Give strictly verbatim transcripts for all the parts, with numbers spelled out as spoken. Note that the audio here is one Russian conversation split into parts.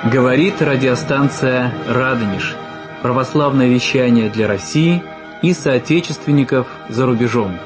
Говорит радиостанция «Радонеж». Православное вещание для России и соотечественников за рубежом.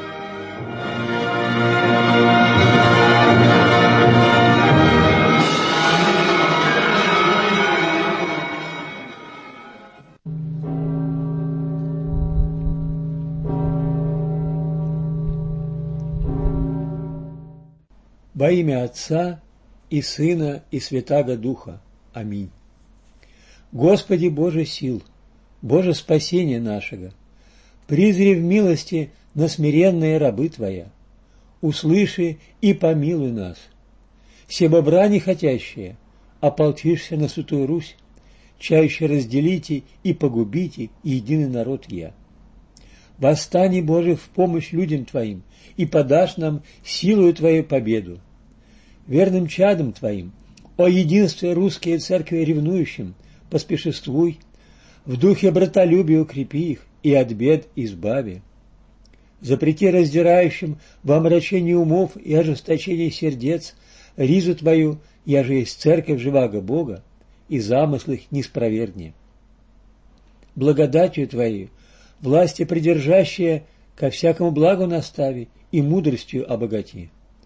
Во имя Отца и Сына и Святаго Духа. Аминь. Господи Боже сил, Боже спасения нашего, призри в милости на смиренные рабы Твоя, услыши и помилуй нас. Себо брани хотящие, ополчишься на Святую Русь, чаще разделите и погубите единый народ я. Восстань, Боже, в помощь людям Твоим, и подашь нам силою Твою победу. Верным чадом Твоим, о единстве русские церкви ревнующим, поспешествуй, в духе братолюбия укрепи их и от бед избави. Запрети раздирающим во омрачении умов и ожесточении сердец ризу Твою, я же есть церковь живаго Бога, и замысл их не спровергни. Благодатью Твоей, власти придержащие, ко всякому благу настави и мудростью обогати.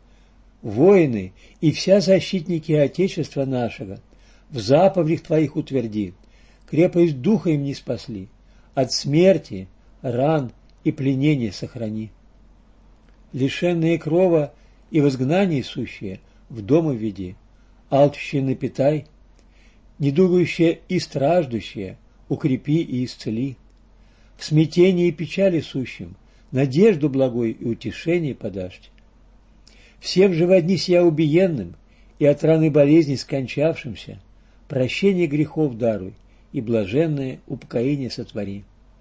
Воины и вся защитники Отечества нашего в заповедях Твоих утверди, крепость духа им не спасли, от смерти, ран и пленения сохрани. Лишенные крова и в изгнании сущие в дом введи, алчущие напитай, недугающие и страждущие укрепи и исцели. В смятении и печали сущим надежду благой и утешение подашь. Всем же во дни сия убиенным и от раны болезни скончавшимся прощение грехов даруй и блаженное упокоение сотвори.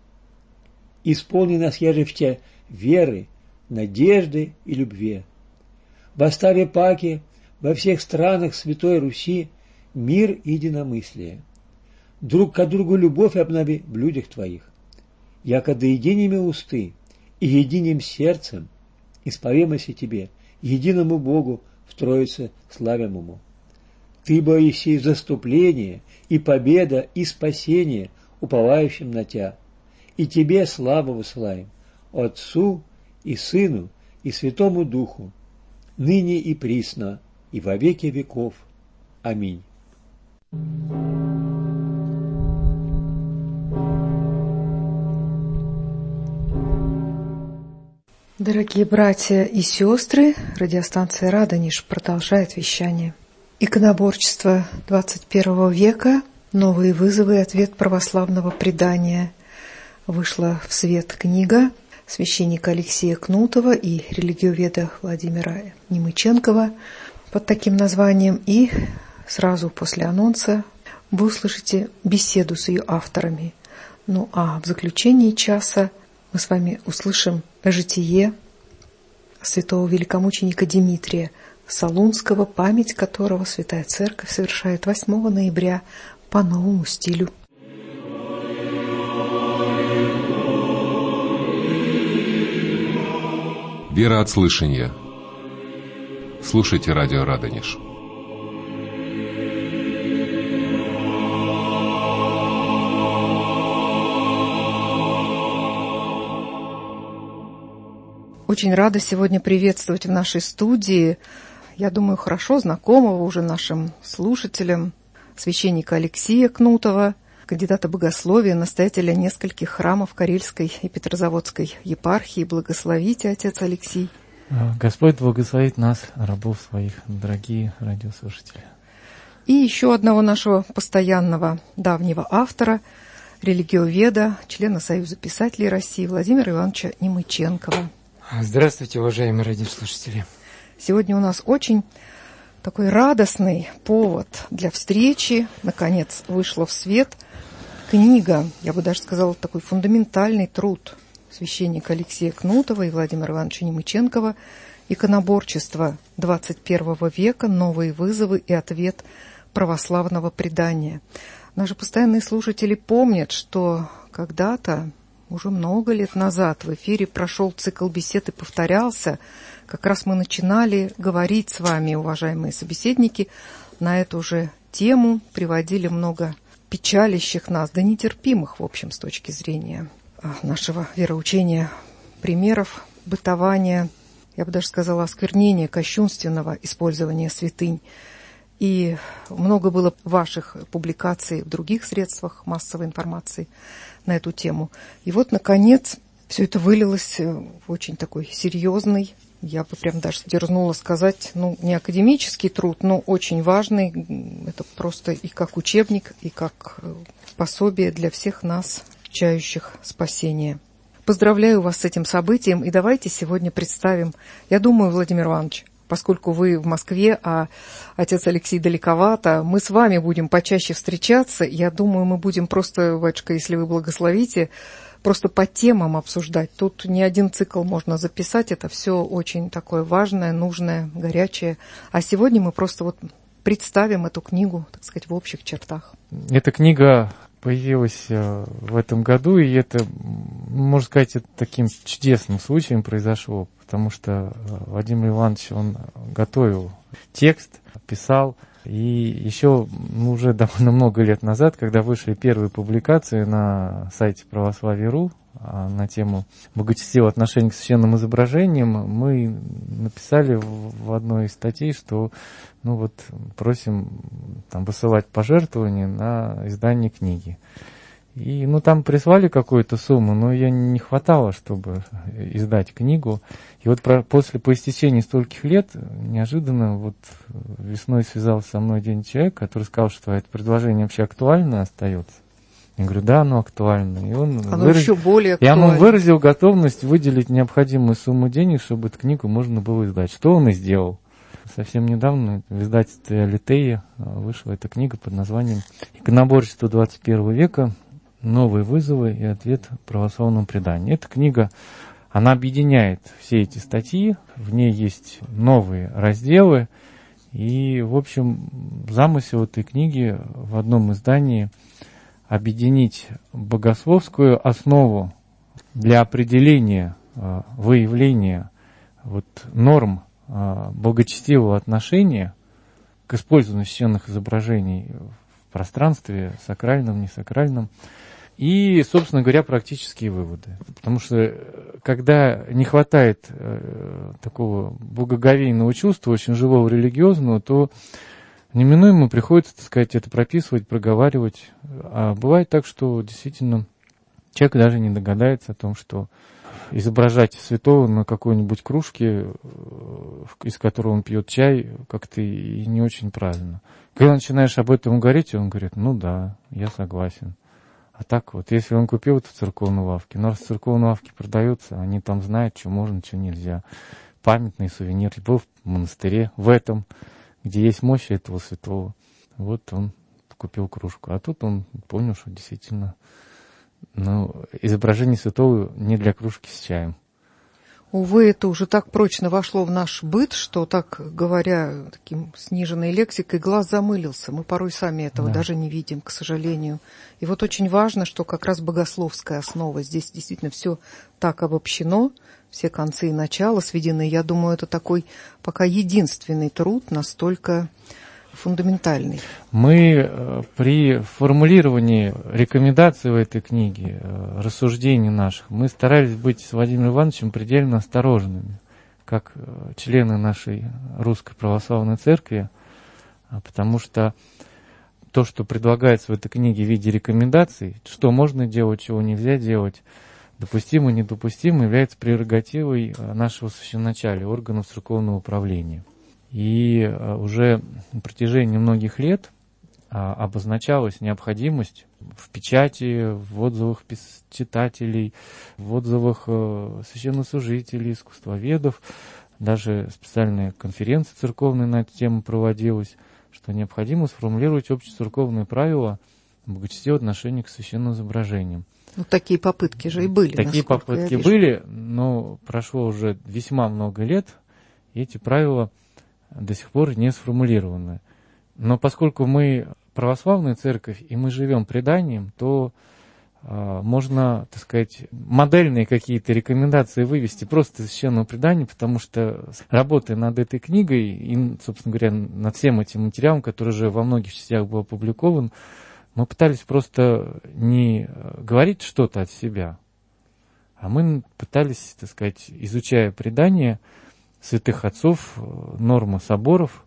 Исполни нас, яже в Тя, веры, надежды и любви. В оставе паки во всех странах Святой Руси мир и единомыслие. Друг к другу любовь обнови в людях Твоих. Якода единими усты и единым сердцем исповемося Тебе, единому Богу в Троице славимому. Ты, бо еси заступление и победа и спасение уповающим на Тя, и Тебе славу высылаем, Отцу и Сыну и Святому Духу, ныне и присно, и во веки веков. Аминь. Дорогие братья и сестры, радиостанция «Радонеж» продолжает вещание. Иконоборчество двадцать первого века, новые вызовы и ответ православного предания. Вышла в свет книга священника Алексея Кнутова и религиоведа Владимира Немыченкова под таким названием. И сразу после анонса вы услышите беседу с ее авторами. Ну а в заключении часа мы с вами услышим житие святого великомученика Димитрия Солунского, память которого Святая Церковь совершает восьмого ноября по новому стилю. Вера от слышания. Слушайте радио Радонеж. Очень рада сегодня приветствовать в нашей студии, я думаю, хорошо знакомого уже нашим слушателям, священника Алексея Кнутова, кандидата богословия, настоятеля нескольких храмов Карельской и Петрозаводской епархии. Благословите, отец Алексей. Господь благословит нас, рабов своих, дорогие радиослушатели. И еще одного нашего постоянного давнего автора, религиоведа, члена Союза писателей России Владимира Ивановича Немыченкова. Здравствуйте, уважаемые радиослушатели. Сегодня у нас очень такой радостный повод для встречи. Наконец вышла в свет книга, я бы даже сказала, такой фундаментальный труд священника Алексея Кнутова и Владимира Ивановича Немыченкова «Иконоборчество двадцать первого века. Новые вызовы и ответ православного предания». Наши постоянные слушатели помнят, что когда-то, уже много лет назад, в эфире прошел цикл бесед и повторялся. Как раз мы начинали говорить с вами, уважаемые собеседники, на эту же тему, приводили много печалящих нас, да нетерпимых, в общем, с точки зрения нашего вероучения, примеров бытования, я бы даже сказала, осквернения, кощунственного использования святынь. И много было ваших публикаций в других средствах массовой информации на эту тему. И вот, наконец, все это вылилось в очень такой серьезный, я бы прям даже дерзнула сказать, ну, не академический труд, но очень важный. Это просто и как учебник, и как пособие для всех нас, чающих спасения. Поздравляю вас с этим событием, и давайте сегодня представим, я думаю, Владимир Иванович, поскольку вы в Москве, а отец Алексей далековато, мы с вами будем почаще встречаться. Я думаю, мы будем просто, батюшка, если вы благословите, просто по темам обсуждать. Тут не один цикл можно записать, это все очень такое важное, нужное, горячее. А сегодня мы просто вот представим эту книгу, так сказать, в общих чертах. Эта книга появилась в этом году, и это, можно сказать, это таким чудесным случаем произошло, потому что Владимир Иванович, он готовил текст, писал, и еще ну, уже довольно много лет назад, когда вышли первые публикации на сайте православие точка ру на тему благочестивого отношения к священным изображениям, мы написали в одной из статей, что ну вот просим там высылать пожертвования на издание книги. И ну там прислали какую-то сумму, но ее не хватало, чтобы издать книгу. И вот про, после, по истечении стольких лет, неожиданно вот весной связался со мной один человек, который сказал, что это предложение вообще актуально остается. Я говорю, да, оно актуально. И он оно выраз... еще более актуально. И он выразил готовность выделить необходимую сумму денег, чтобы эту книгу можно было издать. Что он и сделал. Совсем недавно в издательстве Алитея вышла эта книга под названием «Иконоборчество двадцать первого века. Новые вызовы и ответ православному преданию». Эта книга, она объединяет все эти статьи, в ней есть новые разделы, и, в общем, замысел этой книги в одном издании объединить богословскую основу для определения, выявления вот, норм благочестивого отношения к использованию священных изображений в пространстве, сакральном, несакральном, и, собственно говоря, практические выводы. Потому что, когда не хватает э, такого благоговейного чувства, очень живого религиозного, то неминуемо приходится, так сказать, это прописывать, проговаривать. А бывает так, что действительно человек даже не догадается о том, что изображать святого на какой-нибудь кружке, из которой он пьет чай, как-то и не очень правильно. Когда начинаешь об этом говорить, он говорит, ну да, я согласен. А так вот, если он купил это в церковной лавке, но раз в церковной лавке продается, они там знают, что можно, что нельзя. Памятный сувенир. Был в монастыре, в этом, где есть мощь этого святого. Вот он купил кружку. А тут он понял, что действительно ну, изображение святого не для кружки с чаем. Увы, это уже так прочно вошло в наш быт, что, так говоря, таким сниженной лексикой, глаз замылился. Мы порой сами этого да. даже не видим, к сожалению. И вот очень важно, что как раз богословская основа. Здесь действительно все так обобщено, все концы и начала сведены. Я думаю, это такой пока единственный труд, настолько фундаментальный. Мы при формулировании рекомендаций в этой книге, рассуждений наших, мы старались быть с Владимиром Ивановичем предельно осторожными, как члены нашей Русской Православной Церкви, потому что то, что предлагается в этой книге в виде рекомендаций, что можно делать, чего нельзя делать, допустимо, недопустимо, является прерогативой нашего священначалия, органов церковного управления. И уже на протяжении многих лет обозначалась необходимость в печати, в отзывах читателей, в отзывах священнослужителей, искусствоведов, даже специальная конференция церковная на эту тему проводилась, что необходимо сформулировать общецерковные правила благочестивого отношения к священным изображениям. Ну, такие попытки же и были. Такие попытки были, но прошло уже весьма много лет, и эти правила до сих пор не сформулированы. Но поскольку мы православная церковь, и мы живем преданием, то можно, так сказать, модельные какие-то рекомендации вывести просто из священного предания, потому что, работая над этой книгой и, собственно говоря, над всем этим материалом, который уже во многих частях был опубликован, мы пытались просто не говорить что-то от себя, а мы пытались, так сказать, изучая предания святых отцов, нормы соборов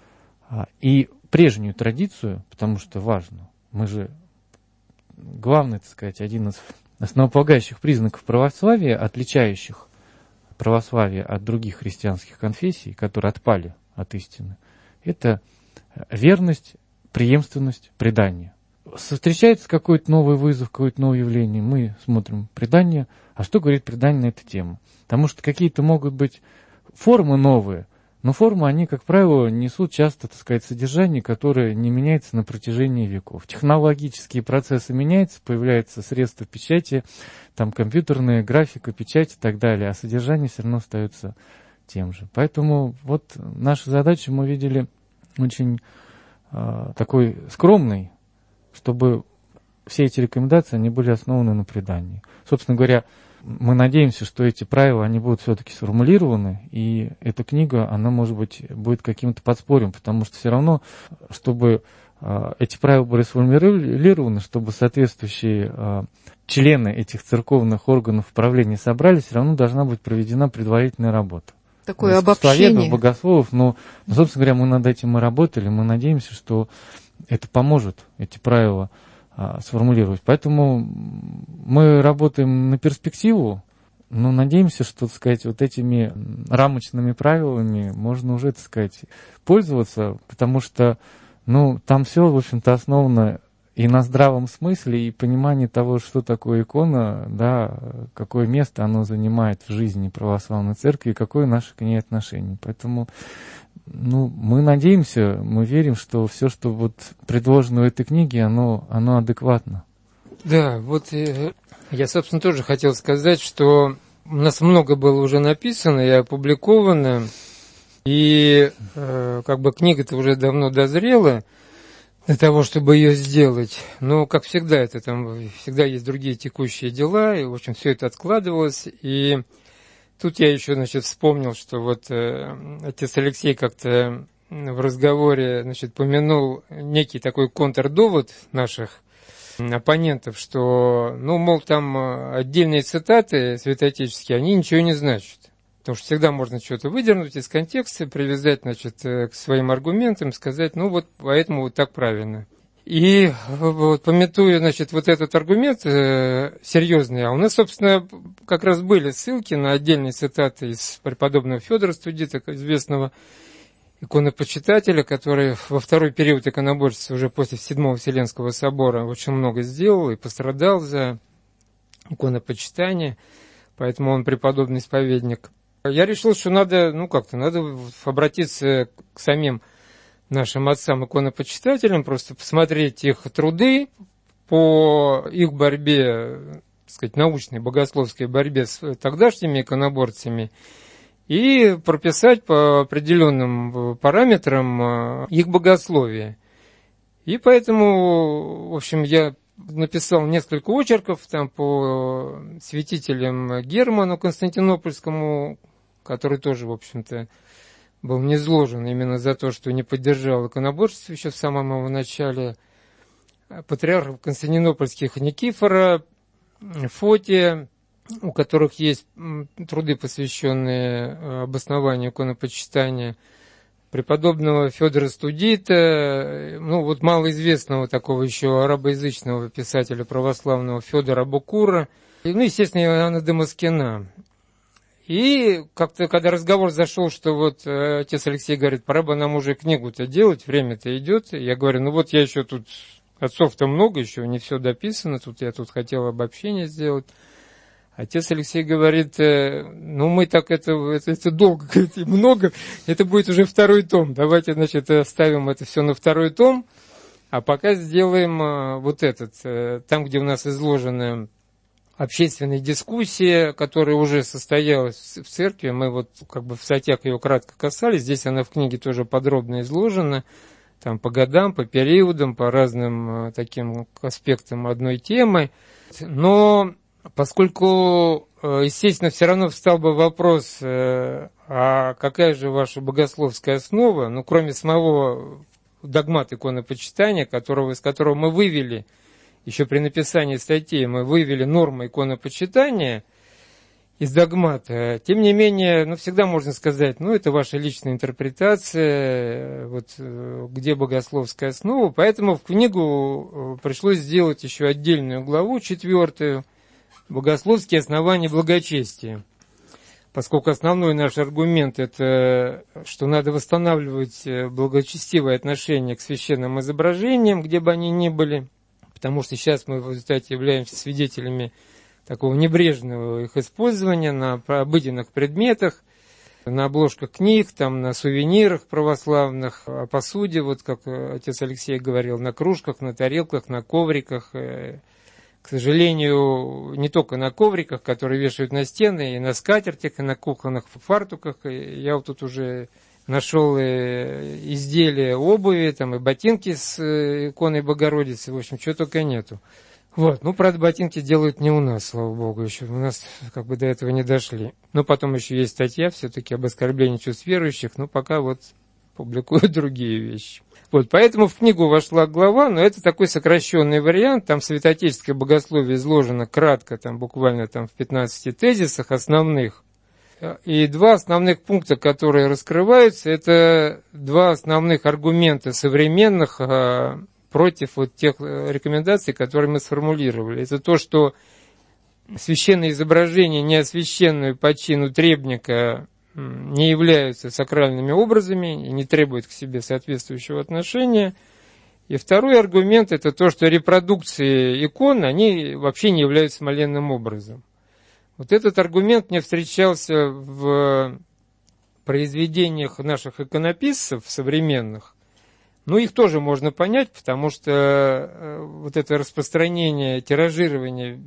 и прежнюю традицию, потому что важно, мы же главный, так сказать, один из основополагающих признаков православия, отличающих православие от других христианских конфессий, которые отпали от истины, это верность, преемственность предания. Встречается какой-то новый вызов, какое-то новое явление, мы смотрим предание, а что говорит предание на эту тему? Потому что какие-то могут быть формы новые, но формы, они, как правило, несут часто, так сказать, содержание, которое не меняется на протяжении веков. Технологические процессы меняются, появляются средства печати, там компьютерная графика, печать и так далее, а содержание все равно остается тем же. Поэтому вот наша задача, мы видели, очень э, такой скромной, чтобы все эти рекомендации, они были основаны на предании. Собственно говоря, мы надеемся, что эти правила, они будут все-таки сформулированы, и эта книга, она, может быть, будет каким-то подспорьем, потому что все равно, чтобы э, эти правила были сформулированы, чтобы соответствующие э, члены этих церковных органов управления собрались, все равно должна быть проведена предварительная работа. Такое обобщение. Богословов, но, но, собственно говоря, мы над этим и работали, мы надеемся, что это поможет, эти правила, сформулировать. Поэтому мы работаем на перспективу, но надеемся, что, так сказать, вот этими рамочными правилами можно уже, так сказать, пользоваться, потому что, ну, там все, в общем-то, основано и на здравом смысле, и понимании того, что такое икона, да, какое место оно занимает в жизни православной церкви, и какое наше к ней отношение. Поэтому, ну, мы надеемся, мы верим, что все, что вот предложено в этой книге, оно, оно адекватно. Да, вот э, я, собственно, тоже хотел сказать, что у нас много было уже написано и опубликовано, и э, как бы книга-то уже давно дозрела для того, чтобы ее сделать. Но, как всегда, это там всегда есть другие текущие дела, и, в общем, все это откладывалось, и тут я еще, значит, вспомнил, что вот э, отец Алексей как-то в разговоре, значит, помянул некий такой контрдовод наших оппонентов, что, ну, мол, там отдельные цитаты святоотеческие, они ничего не значат. Потому что всегда можно что-то выдернуть из контекста, привязать, значит, к своим аргументам, сказать, ну, вот поэтому вот так правильно. И вот, памятуя, значит, вот этот аргумент э, серьезный, а у нас, собственно, как раз были ссылки на отдельные цитаты из преподобного Федора Студита, известного иконопочитателя, который во второй период иконоборчества, уже после Седьмого Вселенского собора, очень много сделал и пострадал за иконопочитание, поэтому он преподобный исповедник. Я решил, что надо, ну как-то, надо обратиться к самим нашим отцам-иконопочитателям, просто посмотреть их труды по их борьбе, так сказать, научной, богословской борьбе с тогдашними иконоборцами и прописать по определенным параметрам их богословие. И поэтому, в общем, я написал несколько очерков там по святителям Герману Константинопольскому, который тоже, в общем-то, был низложен именно за то, что не поддержал иконоборчество еще в самом его начале, патриархов константинопольских Никифора, Фотия, у которых есть труды, посвященные обоснованию иконопочитания, преподобного Федора Студита, ну вот малоизвестного такого еще арабоязычного писателя православного Федора Букура, ну, естественно, Иоанна Дамаскина. И как-то, когда разговор зашел, что вот э, отец Алексей говорит, пора бы нам уже книгу-то делать, время-то идет. Я говорю, ну вот я еще тут, отцов-то много еще, не все дописано, тут я тут хотел обобщение сделать. Отец Алексей говорит, э, ну мы так это, это, это долго, говорит, и много, это будет уже второй том. Давайте, значит, оставим это все на второй том, а пока сделаем э, вот этот, э, там, где у нас изложены общественной дискуссии, которая уже состоялась в церкви, мы вот как бы в статьях ее кратко касались, здесь она в книге тоже подробно изложена, там, по годам, по периодам, по разным таким аспектам одной темы. Но поскольку, естественно, все равно встал бы вопрос, а какая же ваша богословская основа, ну, кроме самого догмата иконопочитания, которого, из которого мы вывели, еще при написании статьи, мы вывели нормы иконопочитания из догмата. Тем не менее, ну, всегда можно сказать, ну, это ваша личная интерпретация, вот, где богословская основа. Поэтому в книгу пришлось сделать еще отдельную главу, четвертую, «Богословские основания благочестия». Поскольку основной наш аргумент – это, что надо восстанавливать благочестивое отношение к священным изображениям, где бы они ни были, потому что сейчас мы в результате являемся свидетелями такого небрежного их использования на обыденных предметах, на обложках книг, там, на сувенирах православных, о посуде, вот как отец Алексей говорил, на кружках, на тарелках, на ковриках. К сожалению, не только на ковриках, которые вешают на стены, и на скатертях, и на кухонных фартуках. Я вот тут уже нашел изделия обуви, там, и ботинки с иконой Богородицы, в общем, чего только нету. Вот, ну, правда, ботинки делают не у нас, слава богу, еще у нас как бы до этого не дошли. Но потом еще есть статья все-таки об оскорблении чувств верующих, но пока вот публикуют другие вещи. Вот, поэтому в книгу вошла глава, но это такой сокращенный вариант, там святоотеческое богословие изложено кратко, там буквально там в пятнадцати тезисах основных. И два основных пункта, которые раскрываются, это два основных аргумента современных а, против вот тех рекомендаций, которые мы сформулировали. Это то, что священные изображения, неосвященные по чину требника, не являются сакральными образами и не требуют к себе соответствующего отношения. И второй аргумент – это то, что репродукции икон, они вообще не являются молельным образом. Вот этот аргумент мне встречался в произведениях наших иконописцев современных. Ну, их тоже можно понять, потому что вот это распространение, тиражирование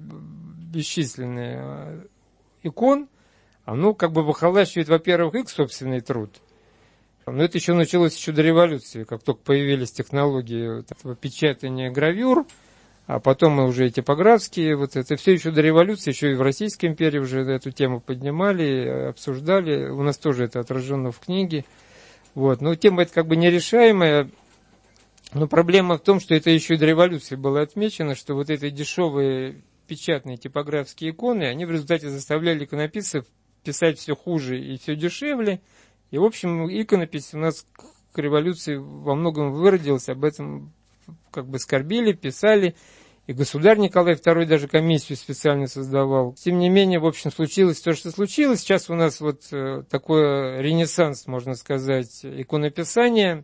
бесчисленных икон, оно как бы выхолащивает, во-первых, их собственный труд. Но это еще началось еще до революции, как только появились технологии вот этого печатания гравюр, а потом и уже типографские, вот это все еще до революции, еще и в Российской империи уже эту тему поднимали, обсуждали. У нас тоже это отражено в книге. Вот. Но тема эта как бы нерешаемая. Но проблема в том, что это еще и до революции было отмечено, что вот эти дешевые печатные типографские иконы, они в результате заставляли иконописцев писать все хуже и все дешевле. И, в общем, иконопись у нас к революции во многом выродилась, об этом как бы скорбели, писали. И государь Николай второй даже комиссию специально создавал. Тем не менее, в общем, случилось то, что случилось. Сейчас у нас вот такой ренессанс, можно сказать, иконописания.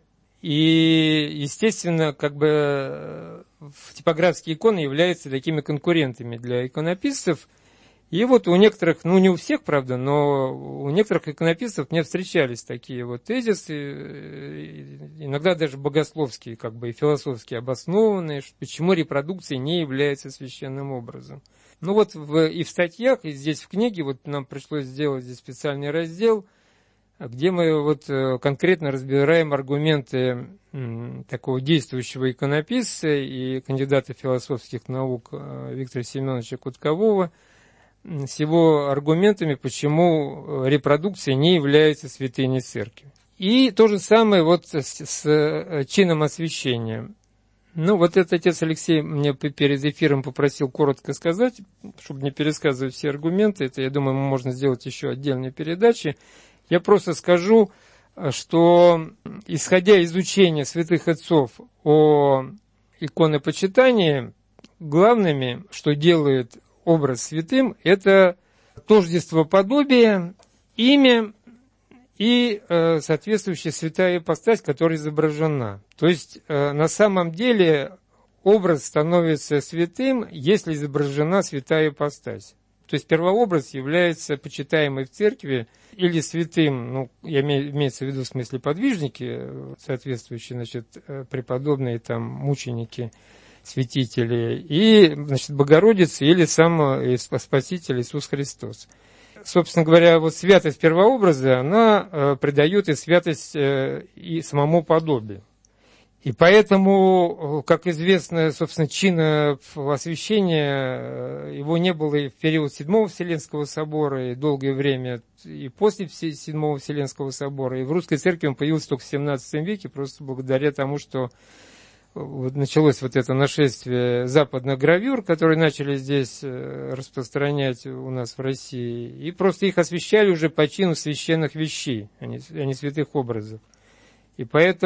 И, естественно, как бы типографские иконы являются такими конкурентами для иконописцев. И вот у некоторых, ну не у всех, правда, но у некоторых иконописцев мне встречались такие вот тезисы, иногда даже богословские, как бы и философски обоснованные, почему репродукция не является священным образом. Ну вот в, и в статьях, и здесь в книге, вот нам пришлось сделать здесь специальный раздел, где мы вот конкретно разбираем аргументы такого действующего иконописца и кандидата философских наук Виктора Семеновича Куткового, с его аргументами, почему репродукция не является святыней церкви. И то же самое вот с, с чином освящения. Ну, вот этот отец Алексей мне перед эфиром попросил коротко сказать, чтобы не пересказывать все аргументы. Это, я думаю, можно сделать еще отдельные передачи. Я просто скажу, что, исходя из учения святых отцов о иконопочитании, главными, что делает образ святым, это тождество подобия, имя и э, соответствующая святая ипостась, которая изображена. То есть, э, на самом деле, образ становится святым, если изображена святая ипостась. То есть, первообраз является почитаемой в церкви или святым, ну, я имею, имеется в виду в смысле подвижники, соответствующие, значит, преподобные там мученики, святители, и, значит, Богородица или сам Спаситель Иисус Христос. Собственно говоря, вот святость первообраза, она э, придает и святость э, и самому подобию. И поэтому, как известно, собственно, чина освящения, его не было и в период Седьмого Вселенского собора, и долгое время, и после Седьмого Вселенского собора. И в русской церкви он появился только в семнадцатом веке, просто благодаря тому, что вот началось вот это нашествие западных гравюр, которые начали здесь распространять у нас в России. И просто их освящали уже по чину священных вещей, а не, а не святых образов. И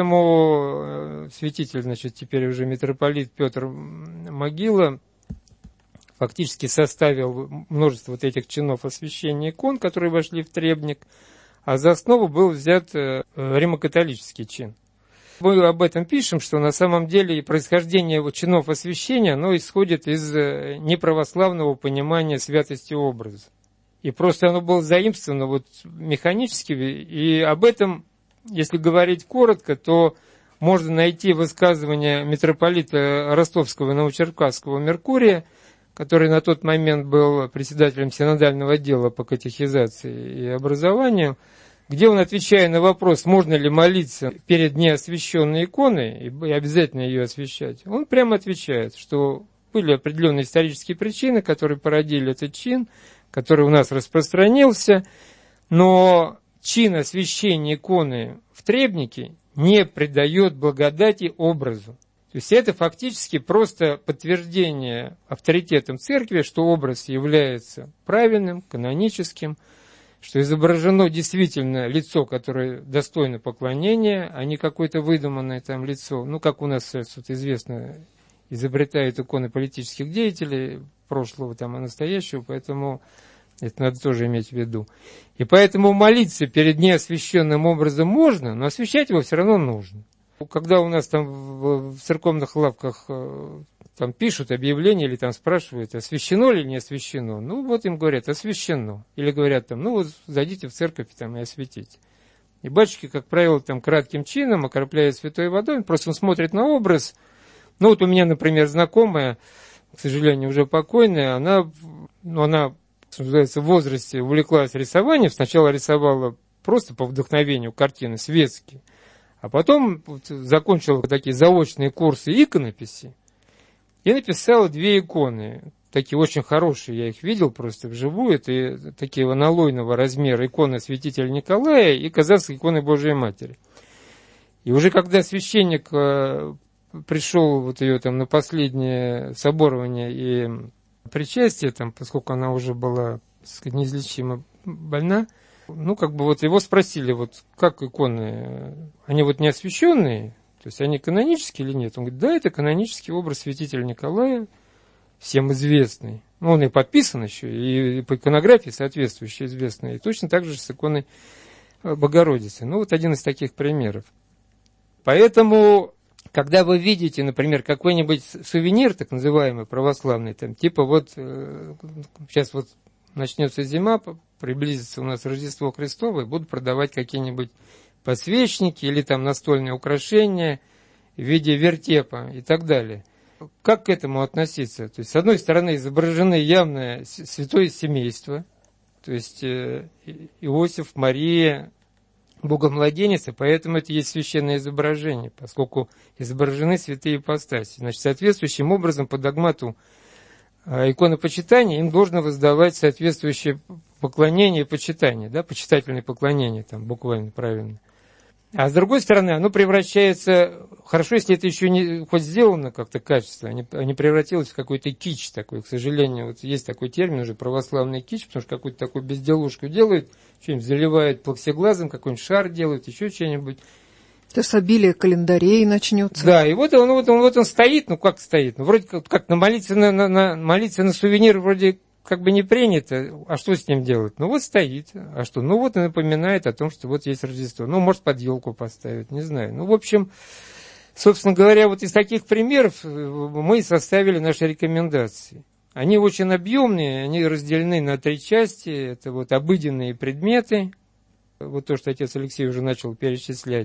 поэтому святитель, значит, теперь уже митрополит Петр Могила фактически составил множество вот этих чинов освящения икон, которые вошли в требник, а за основу был взят римокатолический чин. Мы об этом пишем, что на самом деле происхождение чинов освящения, оно исходит из неправославного понимания святости образа. И просто оно было заимствовано вот механически, и об этом, если говорить коротко, то можно найти высказывание митрополита Ростовского и Новочеркасского Меркурия, который на тот момент был председателем синодального отдела по катехизации и образованию, где он, отвечая на вопрос, можно ли молиться перед неосвященной иконой и обязательно ее освящать, он прямо отвечает, что были определенные исторические причины, которые породили этот чин, который у нас распространился, но чин освящения иконы в требнике не придает благодати образу. То есть это фактически просто подтверждение авторитетом церкви, что образ является правильным, каноническим, что изображено действительно лицо, которое достойно поклонения, а не какое-то выдуманное там лицо. Ну, как у нас вот, известно, изобретают иконы политических деятелей прошлого там, и настоящего, поэтому это надо тоже иметь в виду. И поэтому молиться перед неосвященным образом можно, но освящать его все равно нужно. Когда у нас там в церковных лавках там пишут объявления или там спрашивают, освящено или не освящено, ну вот им говорят, освящено. Или говорят там, ну вот зайдите в церковь там, и освятите. И батюшки, как правило, там кратким чином окропляют святой водой, просто он смотрит на образ. Ну вот у меня, например, знакомая, к сожалению, уже покойная, она, ну, она, что называется, в возрасте увлеклась рисованием, сначала рисовала просто по вдохновению картины светские, а потом вот закончила такие заочные курсы иконописи и написала две иконы, такие очень хорошие, я их видел просто вживую, это такие аналойного размера иконы святителя Николая и казанской иконы Божией Матери. И уже когда священник пришел вот ее там на последнее соборование и причастие, там, поскольку она уже была, так сказать, неизлечимо больна, ну, как бы вот его спросили, вот как иконы, они вот не освященные, то есть они канонические или нет? Он говорит, да, это канонический образ святителя Николая, всем известный. Ну, он и подписан еще, и по иконографии соответствующий известный, и точно так же с иконой Богородицы. Ну, вот один из таких примеров. Поэтому, когда вы видите, например, какой-нибудь сувенир, так называемый, православный, там, типа вот, сейчас вот начнется зима, приблизится у нас Рождество Христово, и будут продавать какие-нибудь подсвечники или там настольные украшения в виде вертепа и так далее. Как к этому относиться? То есть, с одной стороны, изображены явное святое семейство, то есть Иосиф, Мария, Богомладенец, и поэтому это есть священное изображение, поскольку изображены святые ипостаси. Значит, соответствующим образом по догмату иконопочитания им должно воздавать соответствующее поклонение и почитание, да, почитательное поклонение, там, буквально правильно. А с другой стороны, оно превращается, хорошо, если это еще не хоть сделано как-то качественно, а не превратилось в какой-то кич такой, к сожалению, вот есть такой термин уже, православный кич, потому что какую-то такую безделушку делают, что-нибудь заливают плаксиглазом, какой-нибудь шар делают, еще что-нибудь. Сейчас обилие календарей начнется. Да, и вот он, вот он, вот он стоит, ну как стоит, ну вроде как, как на молиться на, на, на, молиться на сувенир вроде как бы не принято, а что с ним делать? Ну вот стоит, а что? Ну вот и напоминает о том, что вот есть Рождество. Ну, может, под елку поставить, не знаю. Ну, в общем, собственно говоря, вот из таких примеров мы составили наши рекомендации. Они очень объемные, они разделены на три части. Это вот обыденные предметы, вот то, что отец Алексей уже начал перечислять.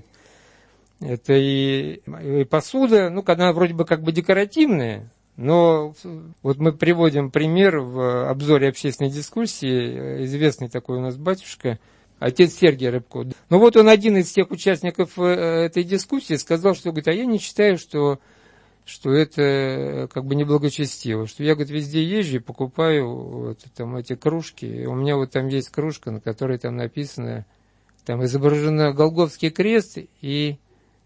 Это и, и посуда, ну, она вроде бы как бы декоративная, но вот мы приводим пример в обзоре общественной дискуссии, известный такой у нас батюшка, отец Сергий Рыбко. Ну вот он один из тех участников этой дискуссии сказал, что, говорит, а я не считаю, что, что это как бы неблагочестиво, что я, говорит, везде езжу и покупаю вот, там, эти кружки, и у меня вот там есть кружка, на которой там написано, там изображено Голгофский крест и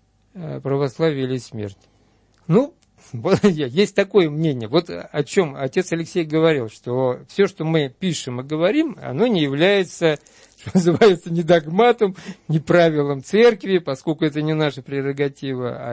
православие или смерть. Ну, вот, есть такое мнение. Вот о чем отец Алексей говорил, что все, что мы пишем и говорим, оно не является, что называется, ни догматом, ни правилом церкви, поскольку это не наша прерогатива, а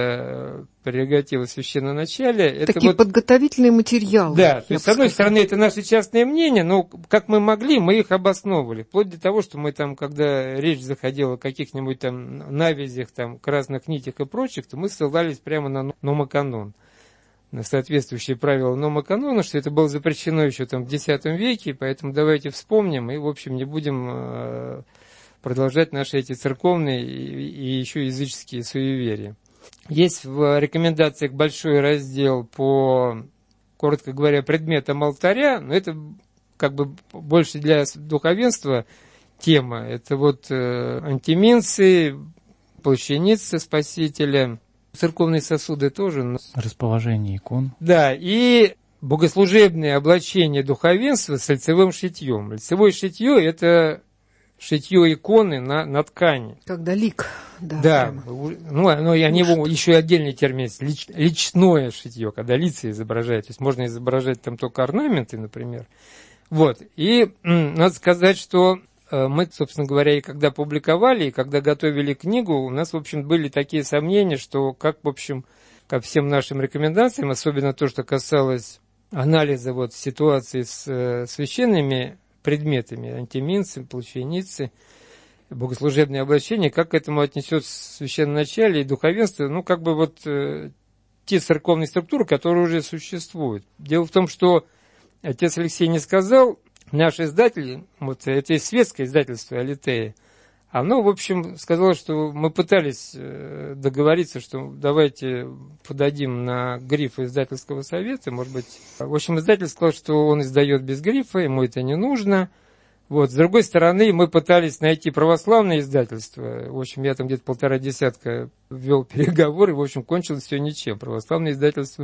это прерогатива священноначалия. Такие это вот, подготовительные материалы. Да, то есть, с одной стороны, это наше частное мнение, но как мы могли, мы их обосновывали. Вплоть до того, что мы там, когда речь заходила о каких-нибудь там навязях, там, красных нитях и прочих, то мы ссылались прямо на номоканон, на соответствующие правила номоканона, что это было запрещено еще там в десятом веке, поэтому давайте вспомним и, в общем, не будем э, продолжать наши эти церковные и, и еще языческие суеверия. Есть в рекомендациях большой раздел по, коротко говоря, предметам алтаря, но это как бы больше для духовенства тема. Это вот э, антиминцы, плащаницы Спасителя, церковные сосуды тоже. Расположение икон. Да, и богослужебное облачение духовенства с лицевым шитьем. Лицевое шитье – это шитье иконы на, на ткани. Когда лик. Да, да. Ну, оно, я не его, еще отдельный термин есть, лич, личное шитье, когда лица изображают. То есть можно изображать там только орнаменты, например. Вот. И м, надо сказать, что э, мы, собственно говоря, и когда публиковали, и когда готовили книгу, у нас, в общем, были такие сомнения, что как, в общем, ко всем нашим рекомендациям, особенно то, что касалось анализа вот, ситуации с э, священными предметами, антиминцы, плащаницы, богослужебное облачение, как к этому отнесется священноначалие и духовенство, ну, как бы вот э, те церковные структуры, которые уже существуют. Дело в том, что отец Алексей не сказал, наш издатель, вот это и светское издательство Алитея, оно, в общем, сказало, что мы пытались э, договориться, что давайте подадим на гриф издательского совета, может быть. В общем, издатель сказал, что он издает без грифа, ему это не нужно. Вот. С другой стороны, мы пытались найти православное издательство. В общем, я там где-то полтора десятка вел переговоры, в общем, кончилось все ничем. Православное издательство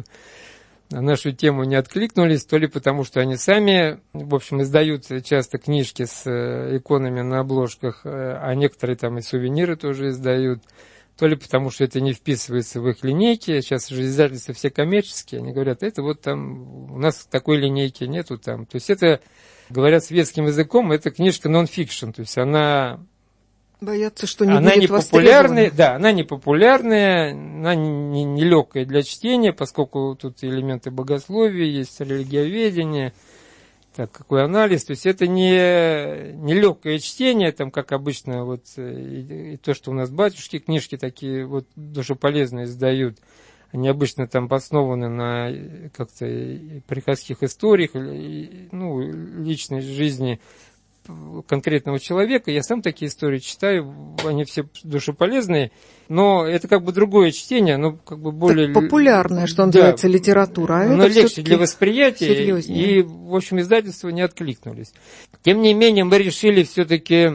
на нашу тему не откликнулись, то ли потому, что они сами, в общем, издают часто книжки с иконами на обложках, а некоторые там и сувениры тоже издают, то ли потому, что это не вписывается в их линейки. Сейчас же издательства все коммерческие, они говорят, это вот там, у нас такой линейки нету там. То есть это, говорят светским языком, это книжка нон-фикшн, то есть она... Боятся, что не она будет не популярная, да, она не популярная, она не, не легкая для чтения, поскольку тут элементы богословия есть, религиоведения, так, какой анализ, то есть это не, не легкое чтение, там, как обычно, вот, и, и то, что у нас батюшки книжки такие вот душеполезные издают, они обычно там основаны на как-то приходских историях, ну, личной жизни конкретного человека. Я сам такие истории читаю, они все душеполезные, но это как бы другое чтение, оно как бы более... Так популярная, что называется, да, литература. А оно легче для восприятия, серьезнее. И, в общем, издательства не откликнулись. Тем не менее, мы решили все-таки,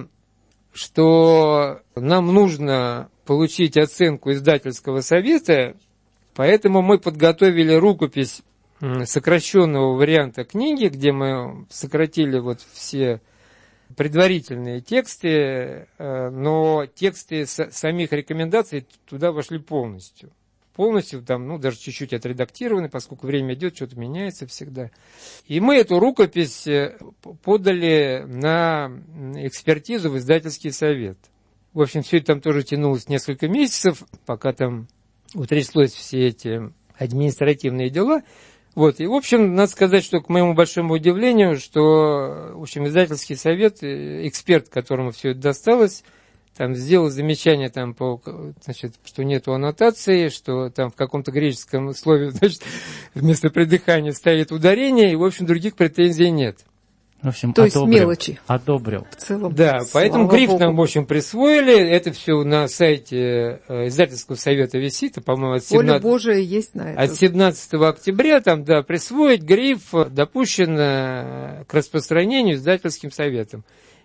что нам нужно получить оценку издательского совета, поэтому мы подготовили рукопись сокращенного варианта книги, где мы сократили вот все предварительные тексты, но тексты самих рекомендаций туда вошли полностью. Полностью, там, ну, даже чуть-чуть отредактированы, поскольку время идет, что-то меняется всегда. И мы эту рукопись подали на экспертизу в издательский совет. В общем, все это там тоже тянулось несколько месяцев, пока там утряслось все эти административные дела. Вот, и, в общем, надо сказать, что, к моему большому удивлению, что, в общем, издательский совет, эксперт, которому все это досталось, там сделал замечание, там, по, значит, что нету аннотации, что там в каком-то греческом слове, значит, вместо придыхания стоит ударение, и, в общем, других претензий нет. В общем, То одобрил, есть мелочи. Одобрил. В целом. Да, поэтому гриф нам, в общем, присвоили. Это все на сайте издательского совета висит, по-моему, от семнадцатого... Воля Божия есть на это. От семнадцатого октября там, да, присвоить гриф допущен к распространению издательским советом.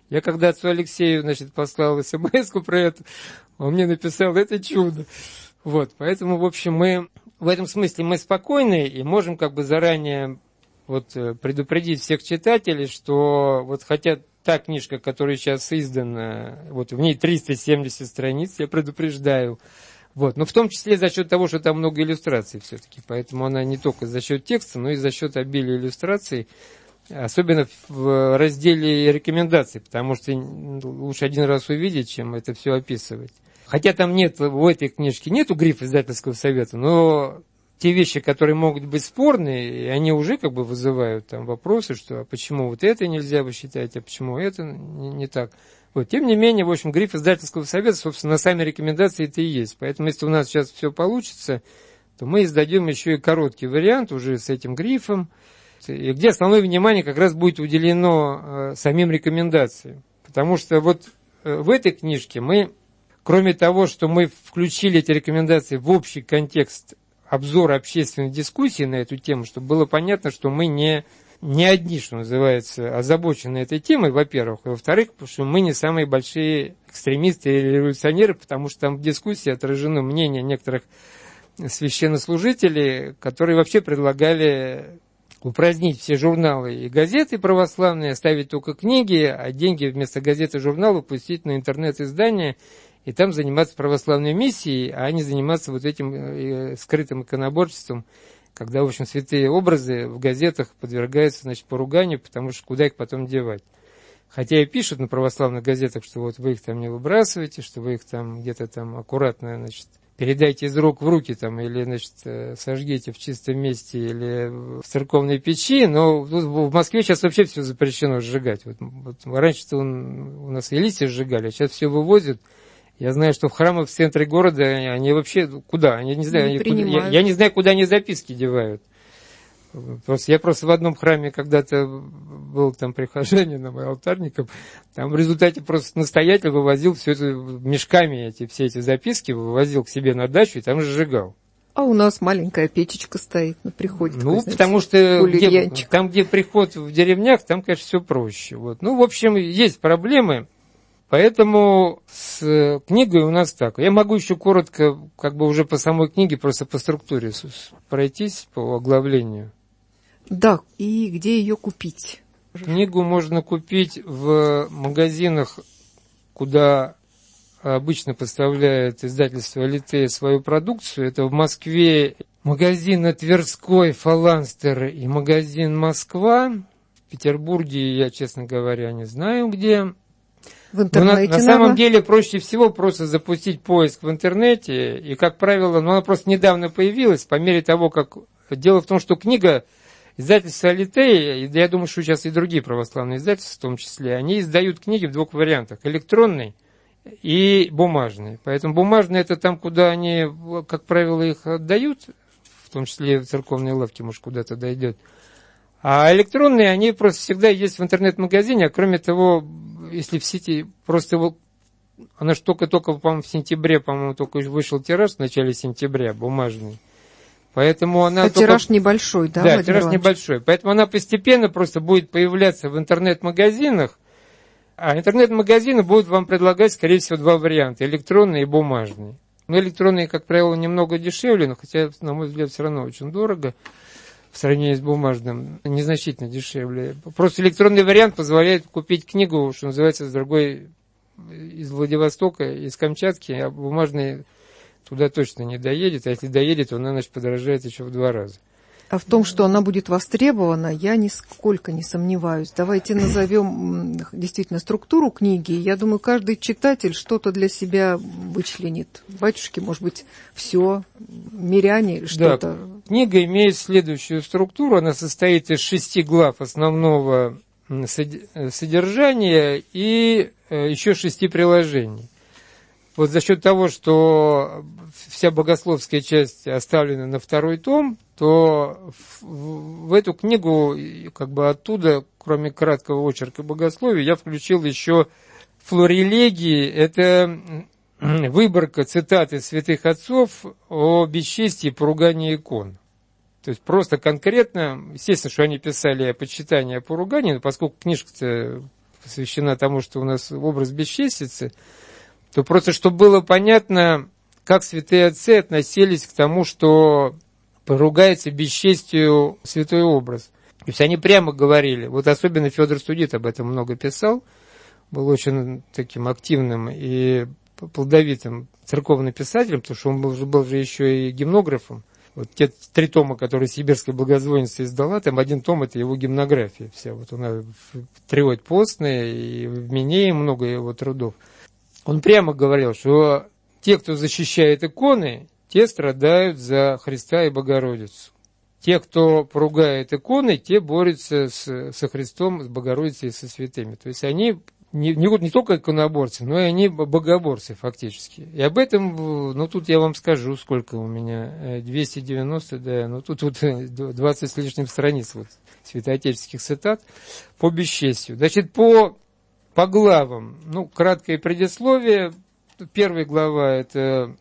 Я когда отцу Алексею, значит, послал смс-ку про это, он мне написал, это чудо. Вот, поэтому, в общем, мы в этом смысле мы спокойны и можем как бы заранее вот предупредить всех читателей, что вот хотя та книжка, которая сейчас издана, вот в ней триста семьдесят страниц, я предупреждаю, вот, но в том числе за счет того, что там много иллюстраций все-таки, поэтому она не только за счет текста, но и за счет обилия иллюстраций, особенно в разделе рекомендаций, потому что лучше один раз увидеть, чем это все описывать. Хотя там нет, в этой книжке нету грифа издательского совета, но те вещи, которые могут быть спорные, они уже как бы вызывают там вопросы, что а почему вот это нельзя бы считать, а почему это не, не так. Вот. Тем не менее, в общем, гриф издательского совета, собственно, на сами рекомендации это и есть. Поэтому, если у нас сейчас все получится, то мы издадим еще и короткий вариант уже с этим грифом, где основное внимание как раз будет уделено э, самим рекомендациям. Потому что вот э, в этой книжке мы, кроме того, что мы включили эти рекомендации в общий контекст обзора общественной дискуссии на эту тему, чтобы было понятно, что мы не, не одни, что называется, озабочены этой темой, во-первых, и во-вторых, потому что мы не самые большие экстремисты или революционеры, потому что там в дискуссии отражено мнение некоторых священнослужителей, которые вообще предлагали упразднить все журналы и газеты православные, оставить только книги, а деньги вместо газет и журналов пустить на интернет-издания, и там заниматься православной миссией, а не заниматься вот этим э, скрытым иконоборчеством, когда, в общем, святые образы в газетах подвергаются, значит, поруганию, потому что куда их потом девать. Хотя и пишут на православных газетах, что вот вы их там не выбрасываете, что вы их там где-то там аккуратно, значит, передайте из рук в руки там, или, значит, сожгите в чистом месте, или в церковной печи, но в Москве сейчас вообще все запрещено сжигать. Вот, вот раньше-то он, у нас и листья сжигали, а сейчас все вывозят. Я знаю, что в храмах в центре города они вообще куда? Они, не знаю, не они куда, я, я не знаю, куда они записки девают. Просто, я просто в одном храме когда-то был там прихожанином и алтарником, там в результате просто настоятель вывозил все это мешками, эти, все эти записки, вывозил к себе на дачу и там сжигал. А у нас маленькая печечка стоит на приходе. Ну, такой, потому знаете, что где, там, где приход в деревнях, там, конечно, все проще. Вот. Ну, в общем, есть проблемы. Поэтому с книгой у нас так. Я могу еще коротко, как бы уже по самой книге, просто по структуре пройтись, по оглавлению. Да, и где ее купить? Книгу можно купить в магазинах, куда обычно поставляет издательство Алитея свою продукцию. Это в Москве магазин Тверской, Фаланстер и магазин Москва. В Петербурге я, честно говоря, не знаю где. В интернете, на, на самом деле проще всего просто запустить поиск в интернете, и, как правило, ну, она просто недавно появилась, по мере того, как... Дело в том, что книга издательства Алитея, я думаю, что сейчас и другие православные издательства в том числе, они издают книги в двух вариантах, электронный и бумажный. Поэтому бумажный — это там, куда они, как правило, их отдают, в том числе в церковные лавки, может, куда-то дойдет. А электронные, они просто всегда есть в интернет-магазине, а кроме того, если в сети просто его, она же только-только, по-моему, в сентябре, по-моему, только вышел тираж в начале сентября, бумажный. Поэтому она а только... тираж небольшой, да? Да, тираж небольшой. Поэтому она постепенно просто будет появляться в интернет-магазинах, а интернет-магазины будут вам предлагать, скорее всего, два варианта, электронный и бумажный. Но электронные, как правило, немного дешевле, но хотя, на мой взгляд, все равно очень дорого. В сравнении с бумажным, незначительно дешевле. Просто электронный вариант позволяет купить книгу, что называется, с другой, из Владивостока, из Камчатки, а бумажный туда точно не доедет, а если доедет, то она, значит, подорожает еще в два раза. А в том, что она будет востребована, я нисколько не сомневаюсь. Давайте назовем действительно структуру книги. Я думаю, каждый читатель что-то для себя вычленит. Батюшки, может быть, все, миряне, что-то. Да, книга имеет следующую структуру. Она состоит из шести глав основного содержания и еще шести приложений. Вот за счет того, что вся богословская часть оставлена на второй том, то в, в эту книгу, как бы оттуда, кроме краткого очерка богословия, я включил еще флорелегии. Это выборка цитат из святых отцов о бесчестии и поругании икон. То есть просто конкретно, естественно, что они писали о почитании, о поругании, но поскольку книжка-то посвящена тому, что у нас образ бесчестицы, то просто, чтобы было понятно, как святые отцы относились к тому, что поругается бесчестию святой образ. То есть они прямо говорили, вот особенно Федор Студит об этом много писал, был очень таким активным и плодовитым церковным писателем, потому что он был, был же еще и гимнографом. Вот те три тома, которые Сибирская благозвонница издала, там один том — это его гимнография вся. Вот она триод постная, и в Минее много его трудов. Он прямо говорил, что те, кто защищает иконы, те страдают за Христа и Богородицу. Те, кто поругает иконы, те борются с, со Христом, с Богородицей и со святыми. То есть они не, не, не только иконоборцы, но и они богоборцы фактически. И об этом, ну тут я вам скажу, сколько у меня, двести девяносто, да, ну тут, тут двадцать с лишним страниц вот, святоотеческих цитат по бесчестию. Значит, по, по главам, ну, краткое предисловие. Первая глава — это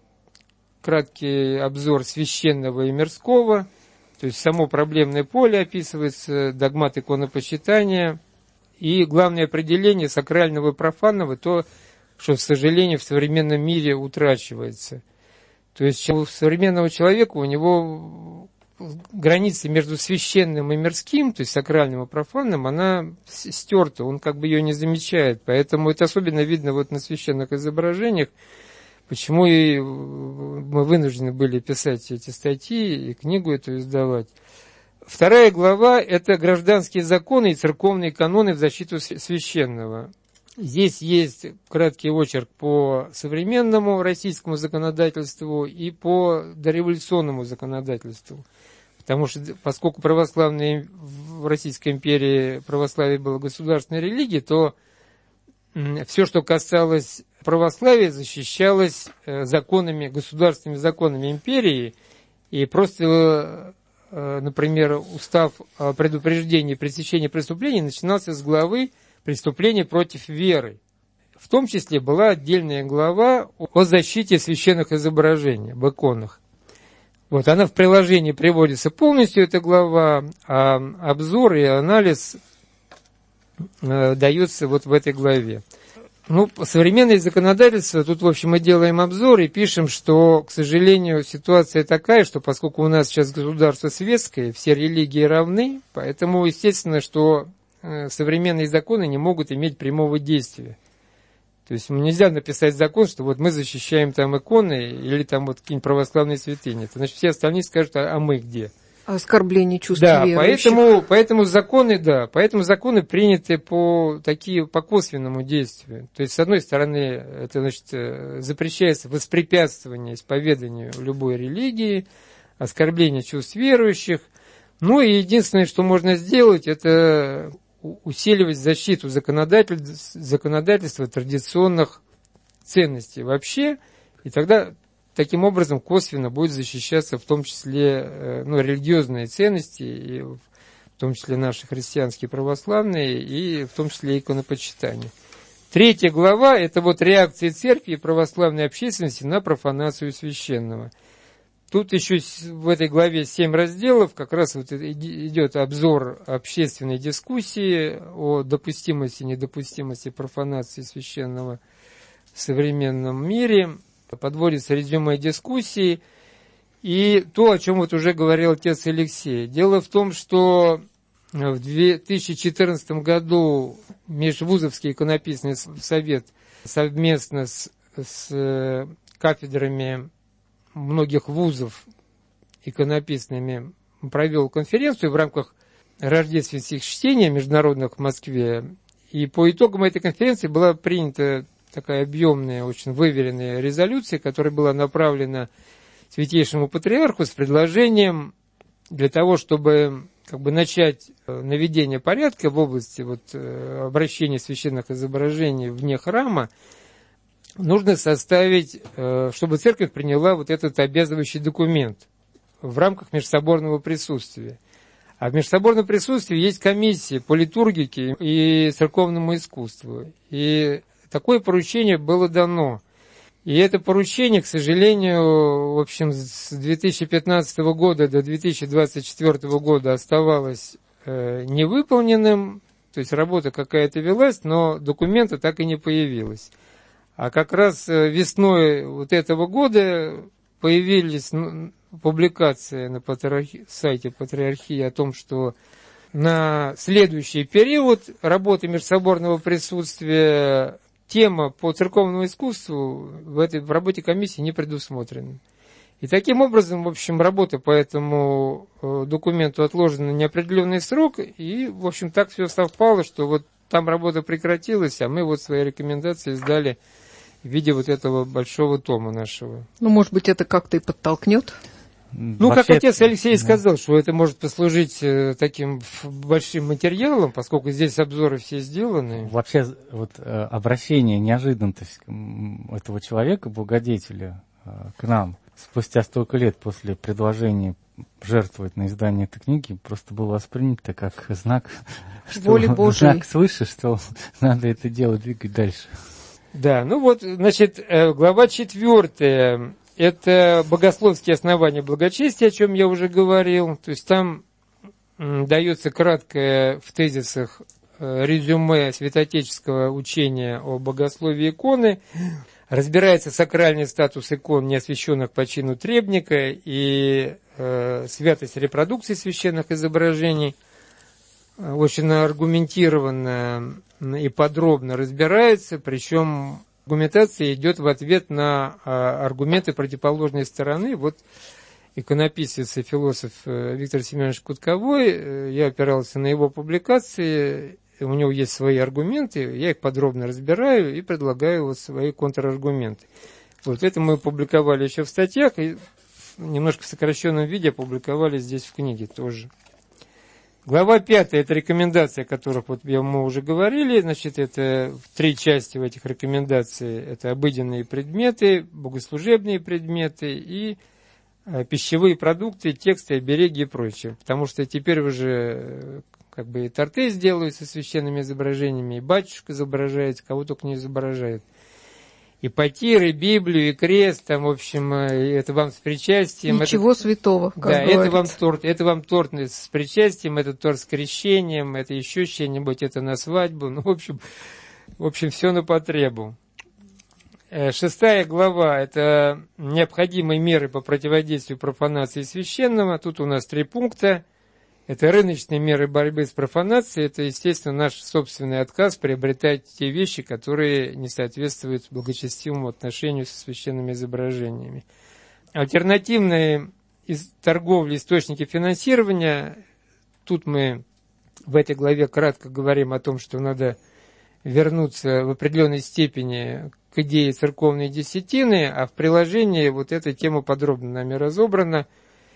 краткий обзор священного и мирского, то есть само проблемное поле описывается, догмат иконопочитания и главное определение сакрального и профанного, то, что, к сожалению, в современном мире утрачивается. То есть у современного человека, у него граница между священным и мирским, то есть сакральным и профанным, она стерта, он как бы ее не замечает. Поэтому это особенно видно вот на священных изображениях, почему и мы вынуждены были писать эти статьи и книгу эту издавать. Вторая глава – это гражданские законы и церковные каноны в защиту священного. Здесь есть краткий очерк по современному российскому законодательству и по дореволюционному законодательству. Потому что, поскольку православные в Российской империи православие было государственной религией, то все, что касалось православия, защищалось законами, государственными законами империи. И просто, например, устав о предупреждении и пресечении преступлений начинался с главы «Преступления против веры». В том числе была отдельная глава о защите священных изображений, об иконах. Вот, она в приложении приводится полностью, эта глава, а обзор и анализ э, даются вот в этой главе. Ну, современное законодательство, тут, в общем, мы делаем обзор и пишем, что, к сожалению, ситуация такая, что поскольку у нас сейчас государство светское, все религии равны, поэтому, естественно, что э, современные законы не могут иметь прямого действия. То есть нельзя написать закон, что вот мы защищаем там иконы или там вот какие-нибудь православные святыни. Это, значит, все остальные скажут, а, а мы где? Оскорбление чувств да, верующих. поэтому, поэтому законы, да, поэтому законы приняты по, такие, по косвенному действию. То есть, с одной стороны, это, значит, запрещается воспрепятствование исповеданию любой религии, оскорбление чувств верующих. Ну и единственное, что можно сделать, это усиливать защиту законодательства, законодательства традиционных ценностей вообще, и тогда таким образом косвенно будет защищаться в том числе ну, религиозные ценности, и в том числе наши христианские православные, и в том числе иконопочитание. Третья глава – это вот реакции церкви и православной общественности на профанацию священного. Тут еще в этой главе семь разделов, как раз вот идет обзор общественной дискуссии о допустимости и недопустимости профанации священного в современном мире. Подводится резюме дискуссии. И то, о чем вот уже говорил отец Алексей. Дело в том, что в две тысячи четырнадцатом году Межвузовский иконописный совет совместно с, с кафедрами многих вузов иконописными провел конференцию в рамках рождественских чтений международных в Москве. И по итогам этой конференции была принята такая объемная, очень выверенная резолюция, которая была направлена Святейшему Патриарху с предложением для того, чтобы как бы начать наведение порядка в области вот, обращения священных изображений вне храма, нужно составить, чтобы церковь приняла вот этот обязывающий документ в рамках межсоборного присутствия. А в межсоборном присутствии есть комиссия по литургике и церковному искусству. И такое поручение было дано. И это поручение, к сожалению, в общем, с две тысячи пятнадцатого года до две тысячи двадцать четвёртого года оставалось невыполненным. то есть работа какая-то велась, но документа так и не появилось. А как раз весной вот этого года появились публикации на патриархи... сайте Патриархии о том, что на следующий период работы межсоборного присутствия тема по церковному искусству в этой в работе комиссии не предусмотрена. И таким образом, в общем, работа по этому документу отложена на неопределенный срок, и, в общем, так все совпало, что вот там работа прекратилась, а мы вот свои рекомендации сдали в виде вот этого большого тома нашего. Ну, может быть, это как-то и подтолкнет? Ну, Вообще, как отец Алексей да. сказал, что это может послужить таким большим материалом, поскольку здесь обзоры все сделаны. Вообще, вот обращение, неожиданность этого человека, благодетеля, к нам, спустя столько лет после предложения жертвовать на издание этой книги, просто было воспринято как знак, что, воли Божией. знак свыше, что надо это дело двигать дальше. Да, ну вот, значит, глава четвертая. Это богословские основания благочестия, о чем я уже говорил. То есть там дается краткое в тезисах резюме святоотеческого учения о богословии иконы. Разбирается сакральный статус икон, не освященных по чину требника, и э, святость репродукции священных изображений. Очень аргументированно и подробно разбирается, причем аргументация идет в ответ на а, аргументы противоположной стороны. Вот иконописец и философ Виктор Семенович Кутковой, я опирался на его публикации, у него есть свои аргументы, я их подробно разбираю и предлагаю вот свои контраргументы. Вот это мы публиковали еще в статьях, и немножко в сокращенном виде опубликовали здесь в книге тоже. Глава пятая – это рекомендации, о которых вот мы уже говорили. Значит, это три части в этих рекомендациях. Это обыденные предметы, богослужебные предметы и пищевые продукты, тексты, обереги и прочее. Потому что теперь уже как бы и торты сделают со священными изображениями, и батюшка изображает, кого только не изображает. И потиры, Библию, и крест, там, в общем, это вам с причастием. Ничего это, святого, как да, говорится. это вам торт, это вам торт с причастием, это торт с крещением, это еще что-нибудь, это на свадьбу. Ну, в общем, в общем, все на потребу. Шестая глава – это необходимые меры по противодействию профанации священного. Тут у нас три пункта. Это рыночные меры борьбы с профанацией. Это, естественно, наш собственный отказ приобретать те вещи, которые не соответствуют благочестивому отношению со священными изображениями. Альтернативные из торговли источники финансирования. Тут мы в этой главе кратко говорим о том, что надо вернуться в определенной степени к идее церковной десятины, а в приложении вот эта тема подробно нами разобрана.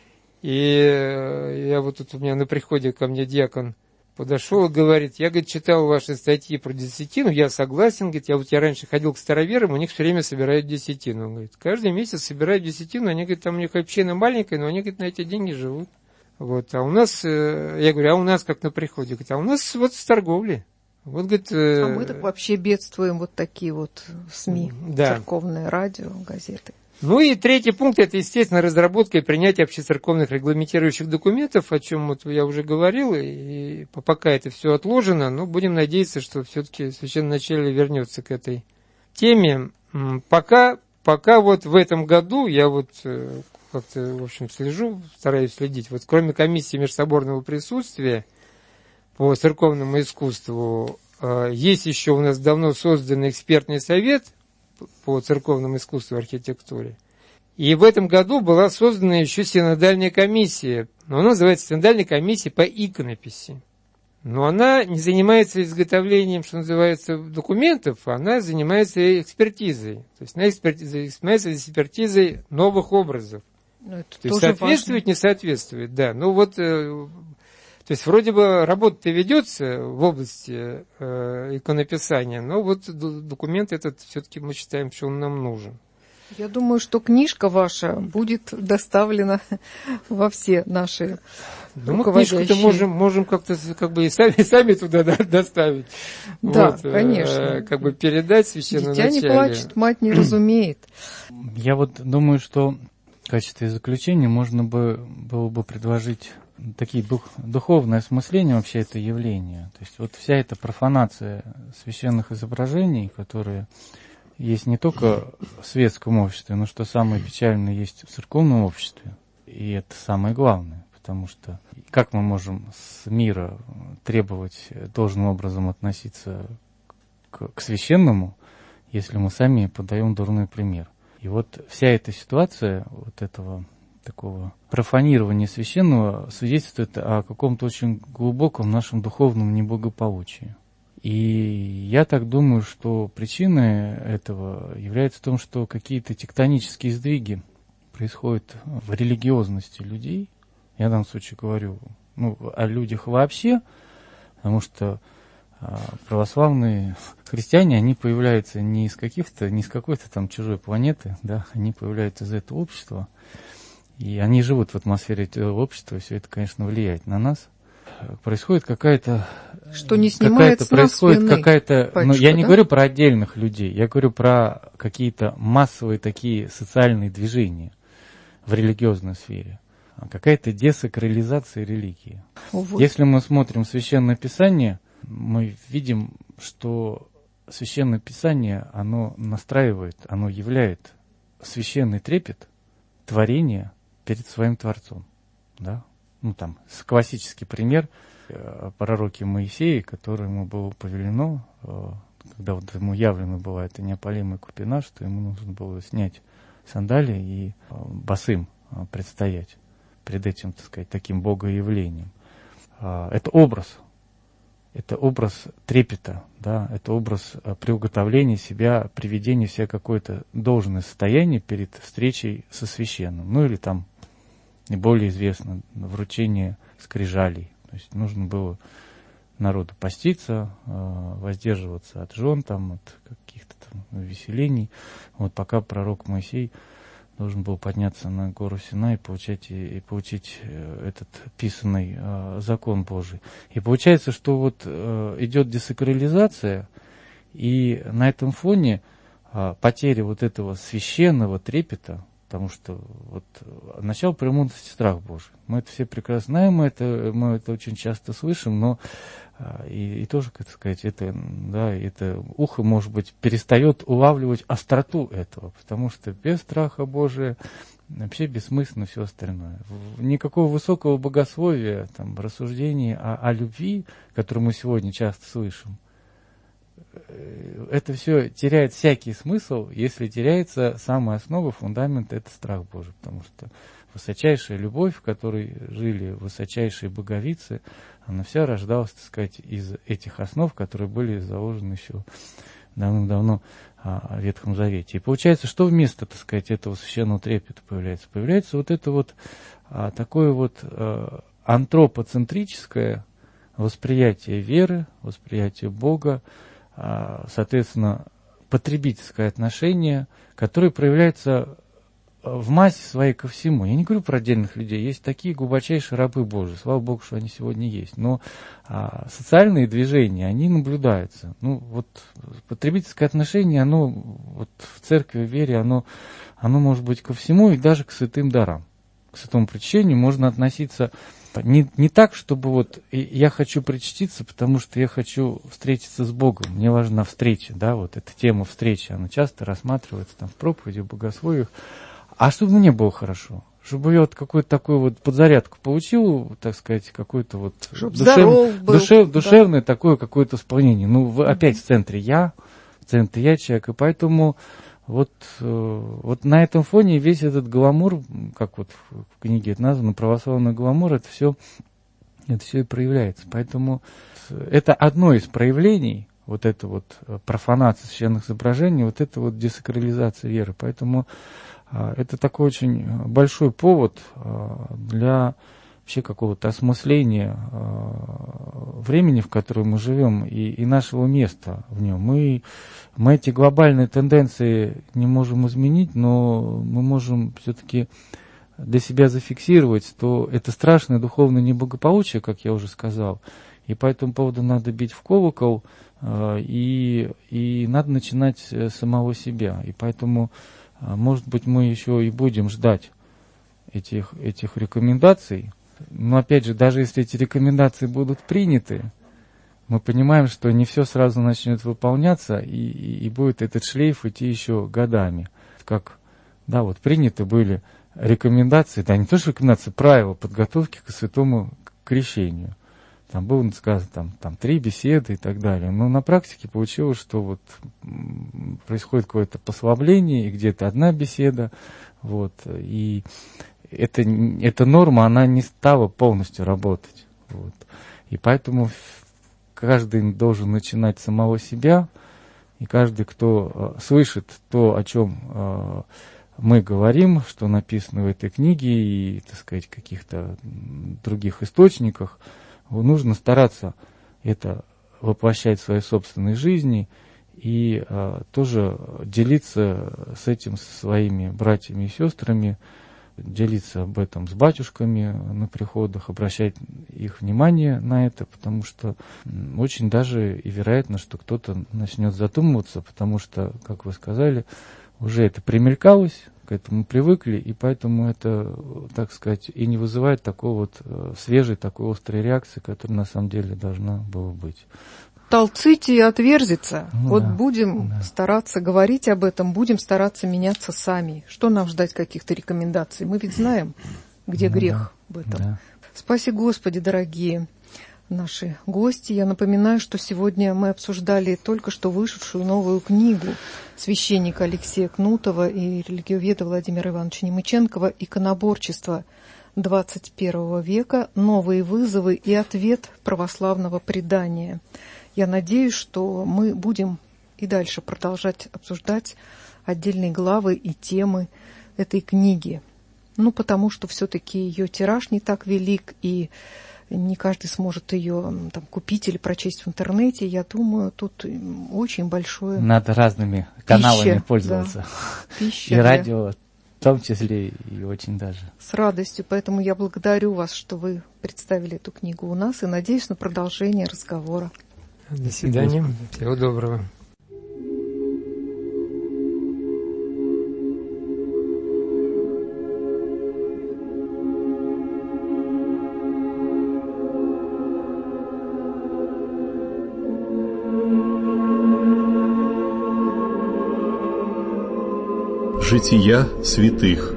И я вот тут у меня на приходе ко мне диакон подошел и говорит, я, говорит, читал ваши статьи про десятину, я согласен, говорит, я вот я раньше ходил к староверам, у них все время собирают десятину. Он говорит, каждый месяц собирают десятину, они, говорит, там у них община маленькая, но они, говорит, на эти деньги живут. Вот, а у нас, я говорю, а у нас как на приходе? Говорит, а у нас вот с торговли. Вот, говорит, а мы так вообще бедствуем, вот такие вот СМИ, да. Церковное радио, газеты. Ну и третий пункт – это, естественно, разработка и принятие общецерковных регламентирующих документов, о чем вот я уже говорил, и пока это все отложено, но будем надеяться, что все-таки священноначалие вернется к этой теме. Пока, пока вот в этом году я вот как-то, в общем, слежу, стараюсь следить. Вот кроме комиссии межсоборного присутствия по церковному искусству, есть еще у нас давно созданный экспертный совет по церковному искусству и архитектуре. И в этом году была создана еще синодальная комиссия. Но она называется синодальная комиссия по иконописи. Но она не занимается изготовлением, что называется, документов, она занимается экспертизой. То есть она экспертизой, занимается экспертизой новых образов. Это То есть соответствует, важно. Не соответствует, да. Ну вот, э, то есть вроде бы работа-то ведется в области э, иконописания, но вот документ этот все-таки мы считаем, что он нам нужен. Я думаю, что книжка ваша будет доставлена во все наши ну, мы книжку-то можем, можем как-то как бы и сами, сами туда доставить. Да, вот, конечно. Э, как бы передать священноначалию. Дитя не плачет, мать не разумеет. Я вот думаю, что в качестве заключения можно бы, было бы предложить такие дух, духовное осмысление вообще это явление. То есть вот вся эта профанация священных изображений, которые есть не только в светском обществе, но что самое печальное, есть в церковном обществе. И это самое главное, потому что как мы можем с мира требовать должным образом относиться к, к священному, если мы сами подаем дурной пример. И вот вся эта ситуация вот этого такого профанирования священного свидетельствует о каком-то очень глубоком нашем духовном неблагополучии. И я так думаю, что причиной этого является в том, что какие-то тектонические сдвиги происходят в религиозности людей. Я в данном случае говорю ну, о людях вообще, потому что а, православные христиане, они появляются не из каких-то, не из какой-то там чужой планеты, да, они появляются из этого общества, и они живут в атмосфере этого общества, и все это, конечно, влияет на нас. Происходит какая-то... Что не снимает с нас происходит вины, какая-то, батюшка, ну, я не да? говорю про отдельных людей, я говорю про какие-то массовые такие социальные движения в религиозной сфере. Какая-то десакрализация религии. Вот. Если мы смотрим Священное Писание, мы видим, что Священное Писание, оно настраивает, оно являет священный трепет творения перед своим Творцом. Да? Ну, там, классический пример о пророке Моисее, которому было повелено, когда вот ему явлено была эта неопалимая купина, что ему нужно было снять сандалии и босым предстоять перед этим, так сказать, таким богоявлением. Это образ, это образ трепета, да, это образ приуготовления себя, приведения себя в какое-то должное состояние перед встречей со священным. Ну или там, и более известно, вручение скрижалей. То есть нужно было народу поститься, воздерживаться от жен, там, от каких-то там веселений. Вот пока пророк Моисей должен был подняться на гору Синай и получать, и, и получить этот писанный э, закон Божий. И получается, что вот э, идет десакрализация, и на этом фоне э, потеря вот этого священного трепета, потому что вот начало премудрости страх Божий. Мы это все прекрасно знаем, мы это, мы это очень часто слышим, но и, и тоже, как сказать, это, да, это ухо, может быть, перестает улавливать остроту этого, потому что без страха Божия вообще бессмысленно все остальное. Никакого высокого богословия, там, рассуждений о, о любви, которое мы сегодня часто слышим, это все теряет всякий смысл, если теряется самая основа, фундамент, это страх Божий, потому что высочайшая любовь, в которой жили высочайшие боговицы, она вся рождалась, так сказать, из этих основ, которые были заложены еще давным-давно в Ветхом Завете. И получается, что вместо, так сказать, этого священного трепета появляется? Появляется вот это вот а, такое вот а, антропоцентрическое восприятие веры, восприятие Бога, а, соответственно, потребительское отношение, которое проявляется в массе своей ко всему. Я не говорю про отдельных людей. Есть такие глубочайшие рабы Божии. Слава Богу, что они сегодня есть. Но а, социальные движения, они наблюдаются. Ну, вот потребительское отношение, оно вот в церкви, в вере, оно, оно может быть ко всему и даже к святым дарам. К святому причащению можно относиться не, не так, чтобы вот я хочу причаститься, потому что я хочу встретиться с Богом. Мне важна встреча, да, вот эта тема встречи, она часто рассматривается там в проповеди, в богословиях. А чтобы мне было хорошо, чтобы я вот какую-то такую вот подзарядку получил, так сказать, какую-то вот душев, был, душев, да. душевное такое какое-то исполнение. Ну, в, опять в центре я, в центре я человек, и поэтому вот, вот на этом фоне весь этот гламур, как вот в книге это названо, православный гламур, это все, это все и проявляется. Поэтому это одно из проявлений, вот это вот профанация священных изображений, вот это вот десакрализация веры. Поэтому это такой очень большой повод для вообще какого-то осмысления времени, в котором мы живем, и, и нашего места в нем. Мы, мы эти глобальные тенденции не можем изменить, но мы можем все-таки для себя зафиксировать, что это страшное духовное неблагополучие, как я уже сказал, и по этому поводу надо бить в колокол, и, и надо начинать с самого себя. И поэтому, может быть, мы еще и будем ждать этих, этих рекомендаций, Но опять же, даже если эти рекомендации будут приняты, мы понимаем, что не все сразу начнет выполняться, и, и, и будет этот шлейф идти еще годами. Как, да, вот приняты были рекомендации, да, не то что рекомендации, правила подготовки к святому крещению. Там было сказано, там, там три беседы и так далее. Но на практике получилось, что вот происходит какое-то послабление, и где-то одна беседа, вот, и это, эта норма, она не стала полностью работать. Вот. И поэтому каждый должен начинать с самого себя, и каждый, кто э, слышит то, о чем э, мы говорим, что написано в этой книге и, так сказать, каких-то других источниках, нужно стараться это воплощать в своей собственной жизни и э, тоже делиться с этим со своими братьями и сестрами, делиться об этом с батюшками на приходах, обращать их внимание на это, потому что очень даже и вероятно, что кто-то начнет задумываться, потому что, как вы сказали, уже это примелькалось, к этому привыкли, и поэтому это, так сказать, и не вызывает такой вот свежей, такой острой реакции, которая на самом деле должна была быть. Толците и отверзится. Ну, вот да, будем да. стараться говорить об этом, будем стараться меняться сами. Что нам ждать каких-то рекомендаций? Мы ведь знаем, где ну, грех да, в этом. Да. Спаси Господи, дорогие наши гости. Я напоминаю, что сегодня мы обсуждали только что вышедшую новую книгу священника Алексея Кнутова и религиоведа Владимира Ивановича Немыченкова «Иконоборчество двадцать первого века. Новые вызовы и ответ православного предания». Я надеюсь, что мы будем и дальше продолжать обсуждать отдельные главы и темы этой книги. Ну, потому что все-таки ее тираж не так велик, и не каждый сможет ее там купить или прочесть в интернете. Я думаю, тут очень большое... Надо разными каналами Пища, пользоваться. Да. Пища и для... радио, в том числе, и очень даже. С радостью. Поэтому я благодарю вас, что вы представили эту книгу у нас, и надеюсь на продолжение разговора. До свидания. Всего доброго. Жития святых.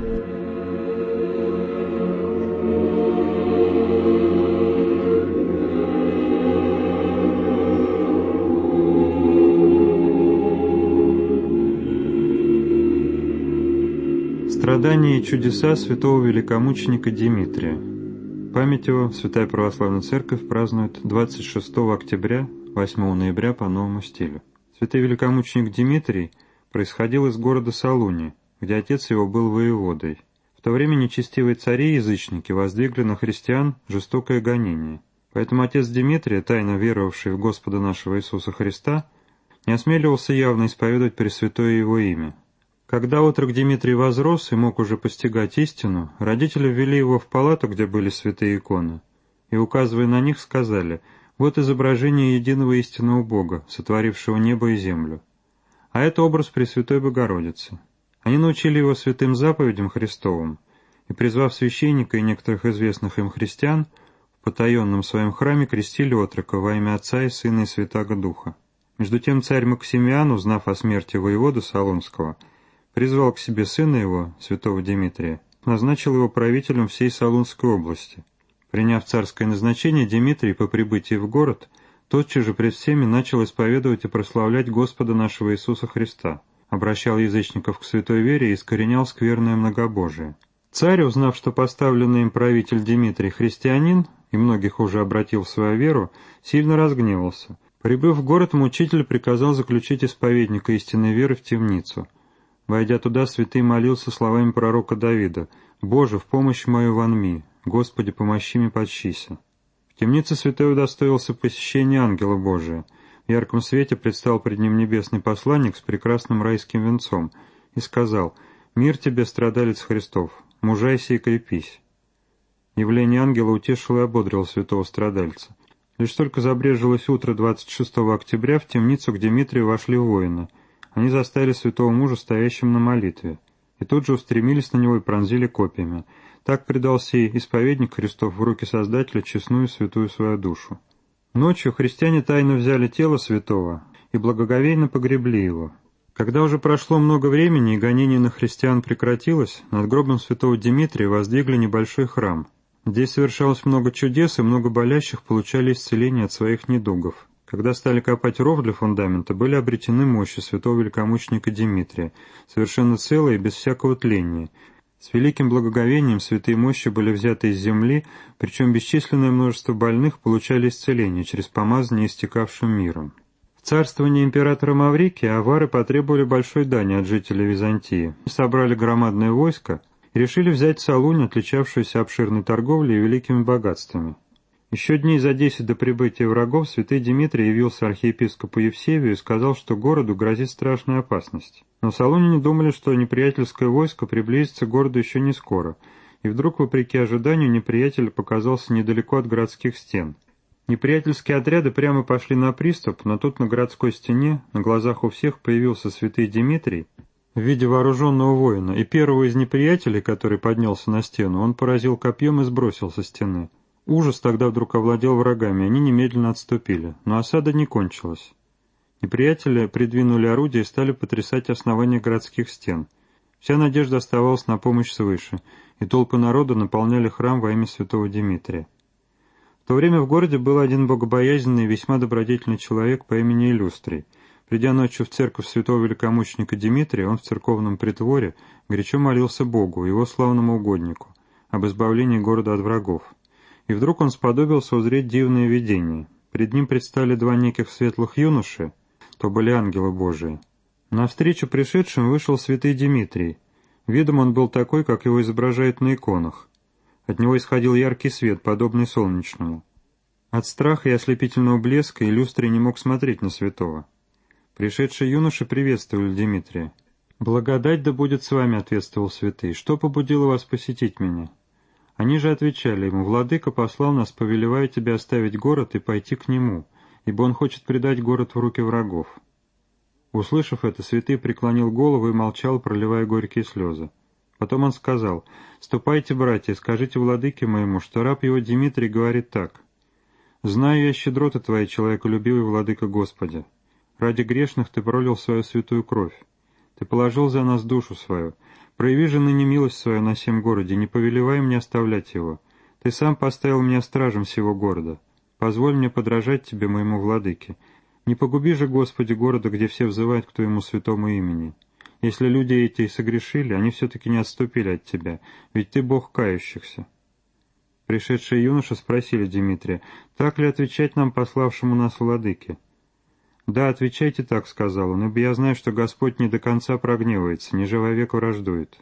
Страдания и чудеса святого великомученика Димитрия. Память его Святая Православная Церковь празднует двадцать шестого октября, восьмого ноября по новому стилю. Святой великомученик Димитрий происходил из города Салуни, где отец его был воеводой. В то время нечестивые цари и язычники воздвигли на христиан жестокое гонение. Поэтому отец Димитрия, тайно веровавший в Господа нашего Иисуса Христа, не осмеливался явно исповедовать Пресвятое Его имя. Когда отрок Димитрий возрос и мог уже постигать истину, родители ввели его в палату, где были святые иконы, и, указывая на них, сказали: «Вот изображение единого истинного Бога, сотворившего небо и землю. А это образ Пресвятой Богородицы». Они научили его святым заповедям Христовым, и, призвав священника и некоторых известных им христиан, в потаенном своем храме крестили отрока во имя Отца и Сына и Святаго Духа. Между тем царь Максимиан, узнав о смерти воевода Солунского, призвал к себе сына его, святого Димитрия, назначил его правителем всей Солунской области. Приняв царское назначение, Димитрий по прибытии в город тотчас же пред всеми начал исповедовать и прославлять Господа нашего Иисуса Христа, обращал язычников к святой вере и искоренял скверное многобожие. Царь, узнав, что поставленный им правитель Димитрий христианин и многих уже обратил в свою веру, сильно разгневался. Прибыв в город, мучитель приказал заключить исповедника истинной веры в темницу. Войдя туда, святый молился словами пророка Давида: «Боже, в помощь мою вонми, Господи, помощи мне, подщися». В темнице святой удостоился посещения ангела Божия. В ярком свете предстал пред ним небесный посланник с прекрасным райским венцом и сказал: «Мир тебе, страдалец Христов, мужайся и крепись». Явление ангела утешило и ободрило святого страдальца. Лишь только забрежилось утро двадцать шестого октября, в темницу к Димитрию вошли воины. Они застали святого мужа стоящим на молитве, и тут же устремились на него и пронзили копьями. Так предал сей исповедник Христов в руки Создателя честную святую свою душу. Ночью христиане тайно взяли тело святого и благоговейно погребли его. Когда уже прошло много времени и гонение на христиан прекратилось, над гробом святого Димитрия воздвигли небольшой храм. Здесь совершалось много чудес, и много болящих получали исцеление от своих недугов. Когда стали копать ров для фундамента, были обретены мощи святого великомученика Димитрия, совершенно целые и без всякого тления. С великим благоговением святые мощи были взяты из земли, причем бесчисленное множество больных получали исцеление через помазание истекавшим миром. В царствовании императора Маврикия авары потребовали большой дани от жителей Византии. Собрали громадное войско и решили взять Салунь, отличавшуюся обширной торговлей и великими богатствами. Еще дней за десять до прибытия врагов святый Димитрий явился архиепископу Евсевию и сказал, что городу грозит страшная опасность. Но салуняне думали, что неприятельское войско приблизится к городу еще не скоро, и вдруг, вопреки ожиданию, неприятель показался недалеко от городских стен. Неприятельские отряды прямо пошли на приступ, но тут на городской стене, на глазах у всех, появился святый Димитрий в виде вооруженного воина, и первого из неприятелей, который поднялся на стену, он поразил копьем и сбросил со стены. Ужас тогда вдруг овладел врагами, они немедленно отступили, но осада не кончилась. Неприятели придвинули орудия и стали потрясать основания городских стен. Вся надежда оставалась на помощь свыше, и толпы народа наполняли храм во имя святого Димитрия. В то время в городе был один богобоязненный и весьма добродетельный человек по имени Иллюстрий. Придя ночью в церковь святого великомученика Димитрия, он в церковном притворе горячо молился Богу, его славному угоднику, об избавлении города от врагов. И вдруг он сподобился узреть дивное видение. Пред ним предстали два неких светлых юноши, то были ангелы Божии. Навстречу пришедшим вышел святый Димитрий. Видом он был такой, как его изображают на иконах. От него исходил яркий свет, подобный солнечному. От страха и ослепительного блеска Иллюстрий не мог смотреть на святого. Пришедшие юноши приветствовали Димитрия. «Благодать да будет с вами», — ответствовал святый. «Что побудило вас посетить меня?» Они же отвечали ему: «Владыка послал нас, повелевая тебе оставить город и пойти к нему, ибо он хочет предать город в руки врагов». Услышав это, святый преклонил голову и молчал, проливая горькие слезы. Потом он сказал: «Ступайте, братья, скажите владыке моему, что раб его Димитрий говорит так: знаю я щедроты твои, человеколюбивый владыка Господи. Ради грешных ты пролил свою святую кровь. Ты положил за нас душу свою. Прояви же ныне милость свою на всем городе, не повелевай мне оставлять его. Ты сам поставил меня стражем всего города. Позволь мне подражать тебе, моему владыке. Не погуби же, Господи, города, где все взывают к твоему святому имени. Если люди эти и согрешили, они все-таки не отступили от тебя, ведь ты Бог кающихся». Пришедшие юноши спросили Димитрия: «Так ли отвечать нам, пославшему нас владыке?» «Да, отвечайте так», — сказал он, «ибо я знаю, что Господь не до конца прогневается, не же вовек враждует».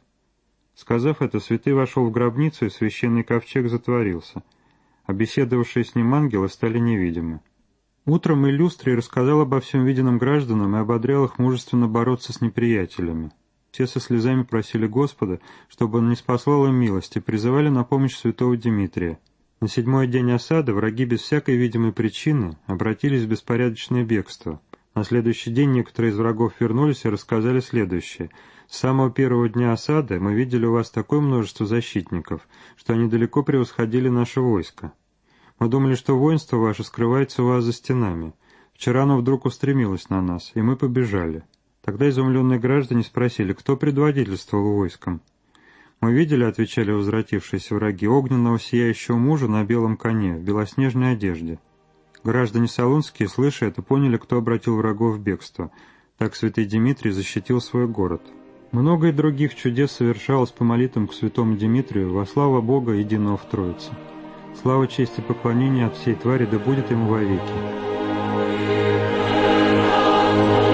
Сказав это, святый вошел в гробницу, и священный ковчег затворился, а беседовавшие с ним ангелы стали невидимы. Утром Иллюстрий рассказал обо всем виденным гражданам и ободрял их мужественно бороться с неприятелями. Все со слезами просили Господа, чтобы он ниспослал им милость, и призывали на помощь святого Димитрия. На седьмой день осады враги без всякой видимой причины обратились в беспорядочное бегство. На следующий день некоторые из врагов вернулись и рассказали следующее: «С самого первого дня осады мы видели у вас такое множество защитников, что они далеко превосходили наше войско. Мы думали, что воинство ваше скрывается у вас за стенами. Вчера оно вдруг устремилось на нас, и мы побежали». Тогда изумленные граждане спросили: «Кто предводительствовал войском?» «Мы видели, — отвечали возвратившиеся враги, — огненного сияющего мужа на белом коне, в белоснежной одежде». Граждане салунские, слыша это, поняли, кто обратил врагов в бегство. Так святый Димитрий защитил свой город. Много и других чудес совершалось по молитвам к святому Димитрию во славу Бога единого в Троице. Слава, честь и поклонение от всей твари да будет ему вовеки.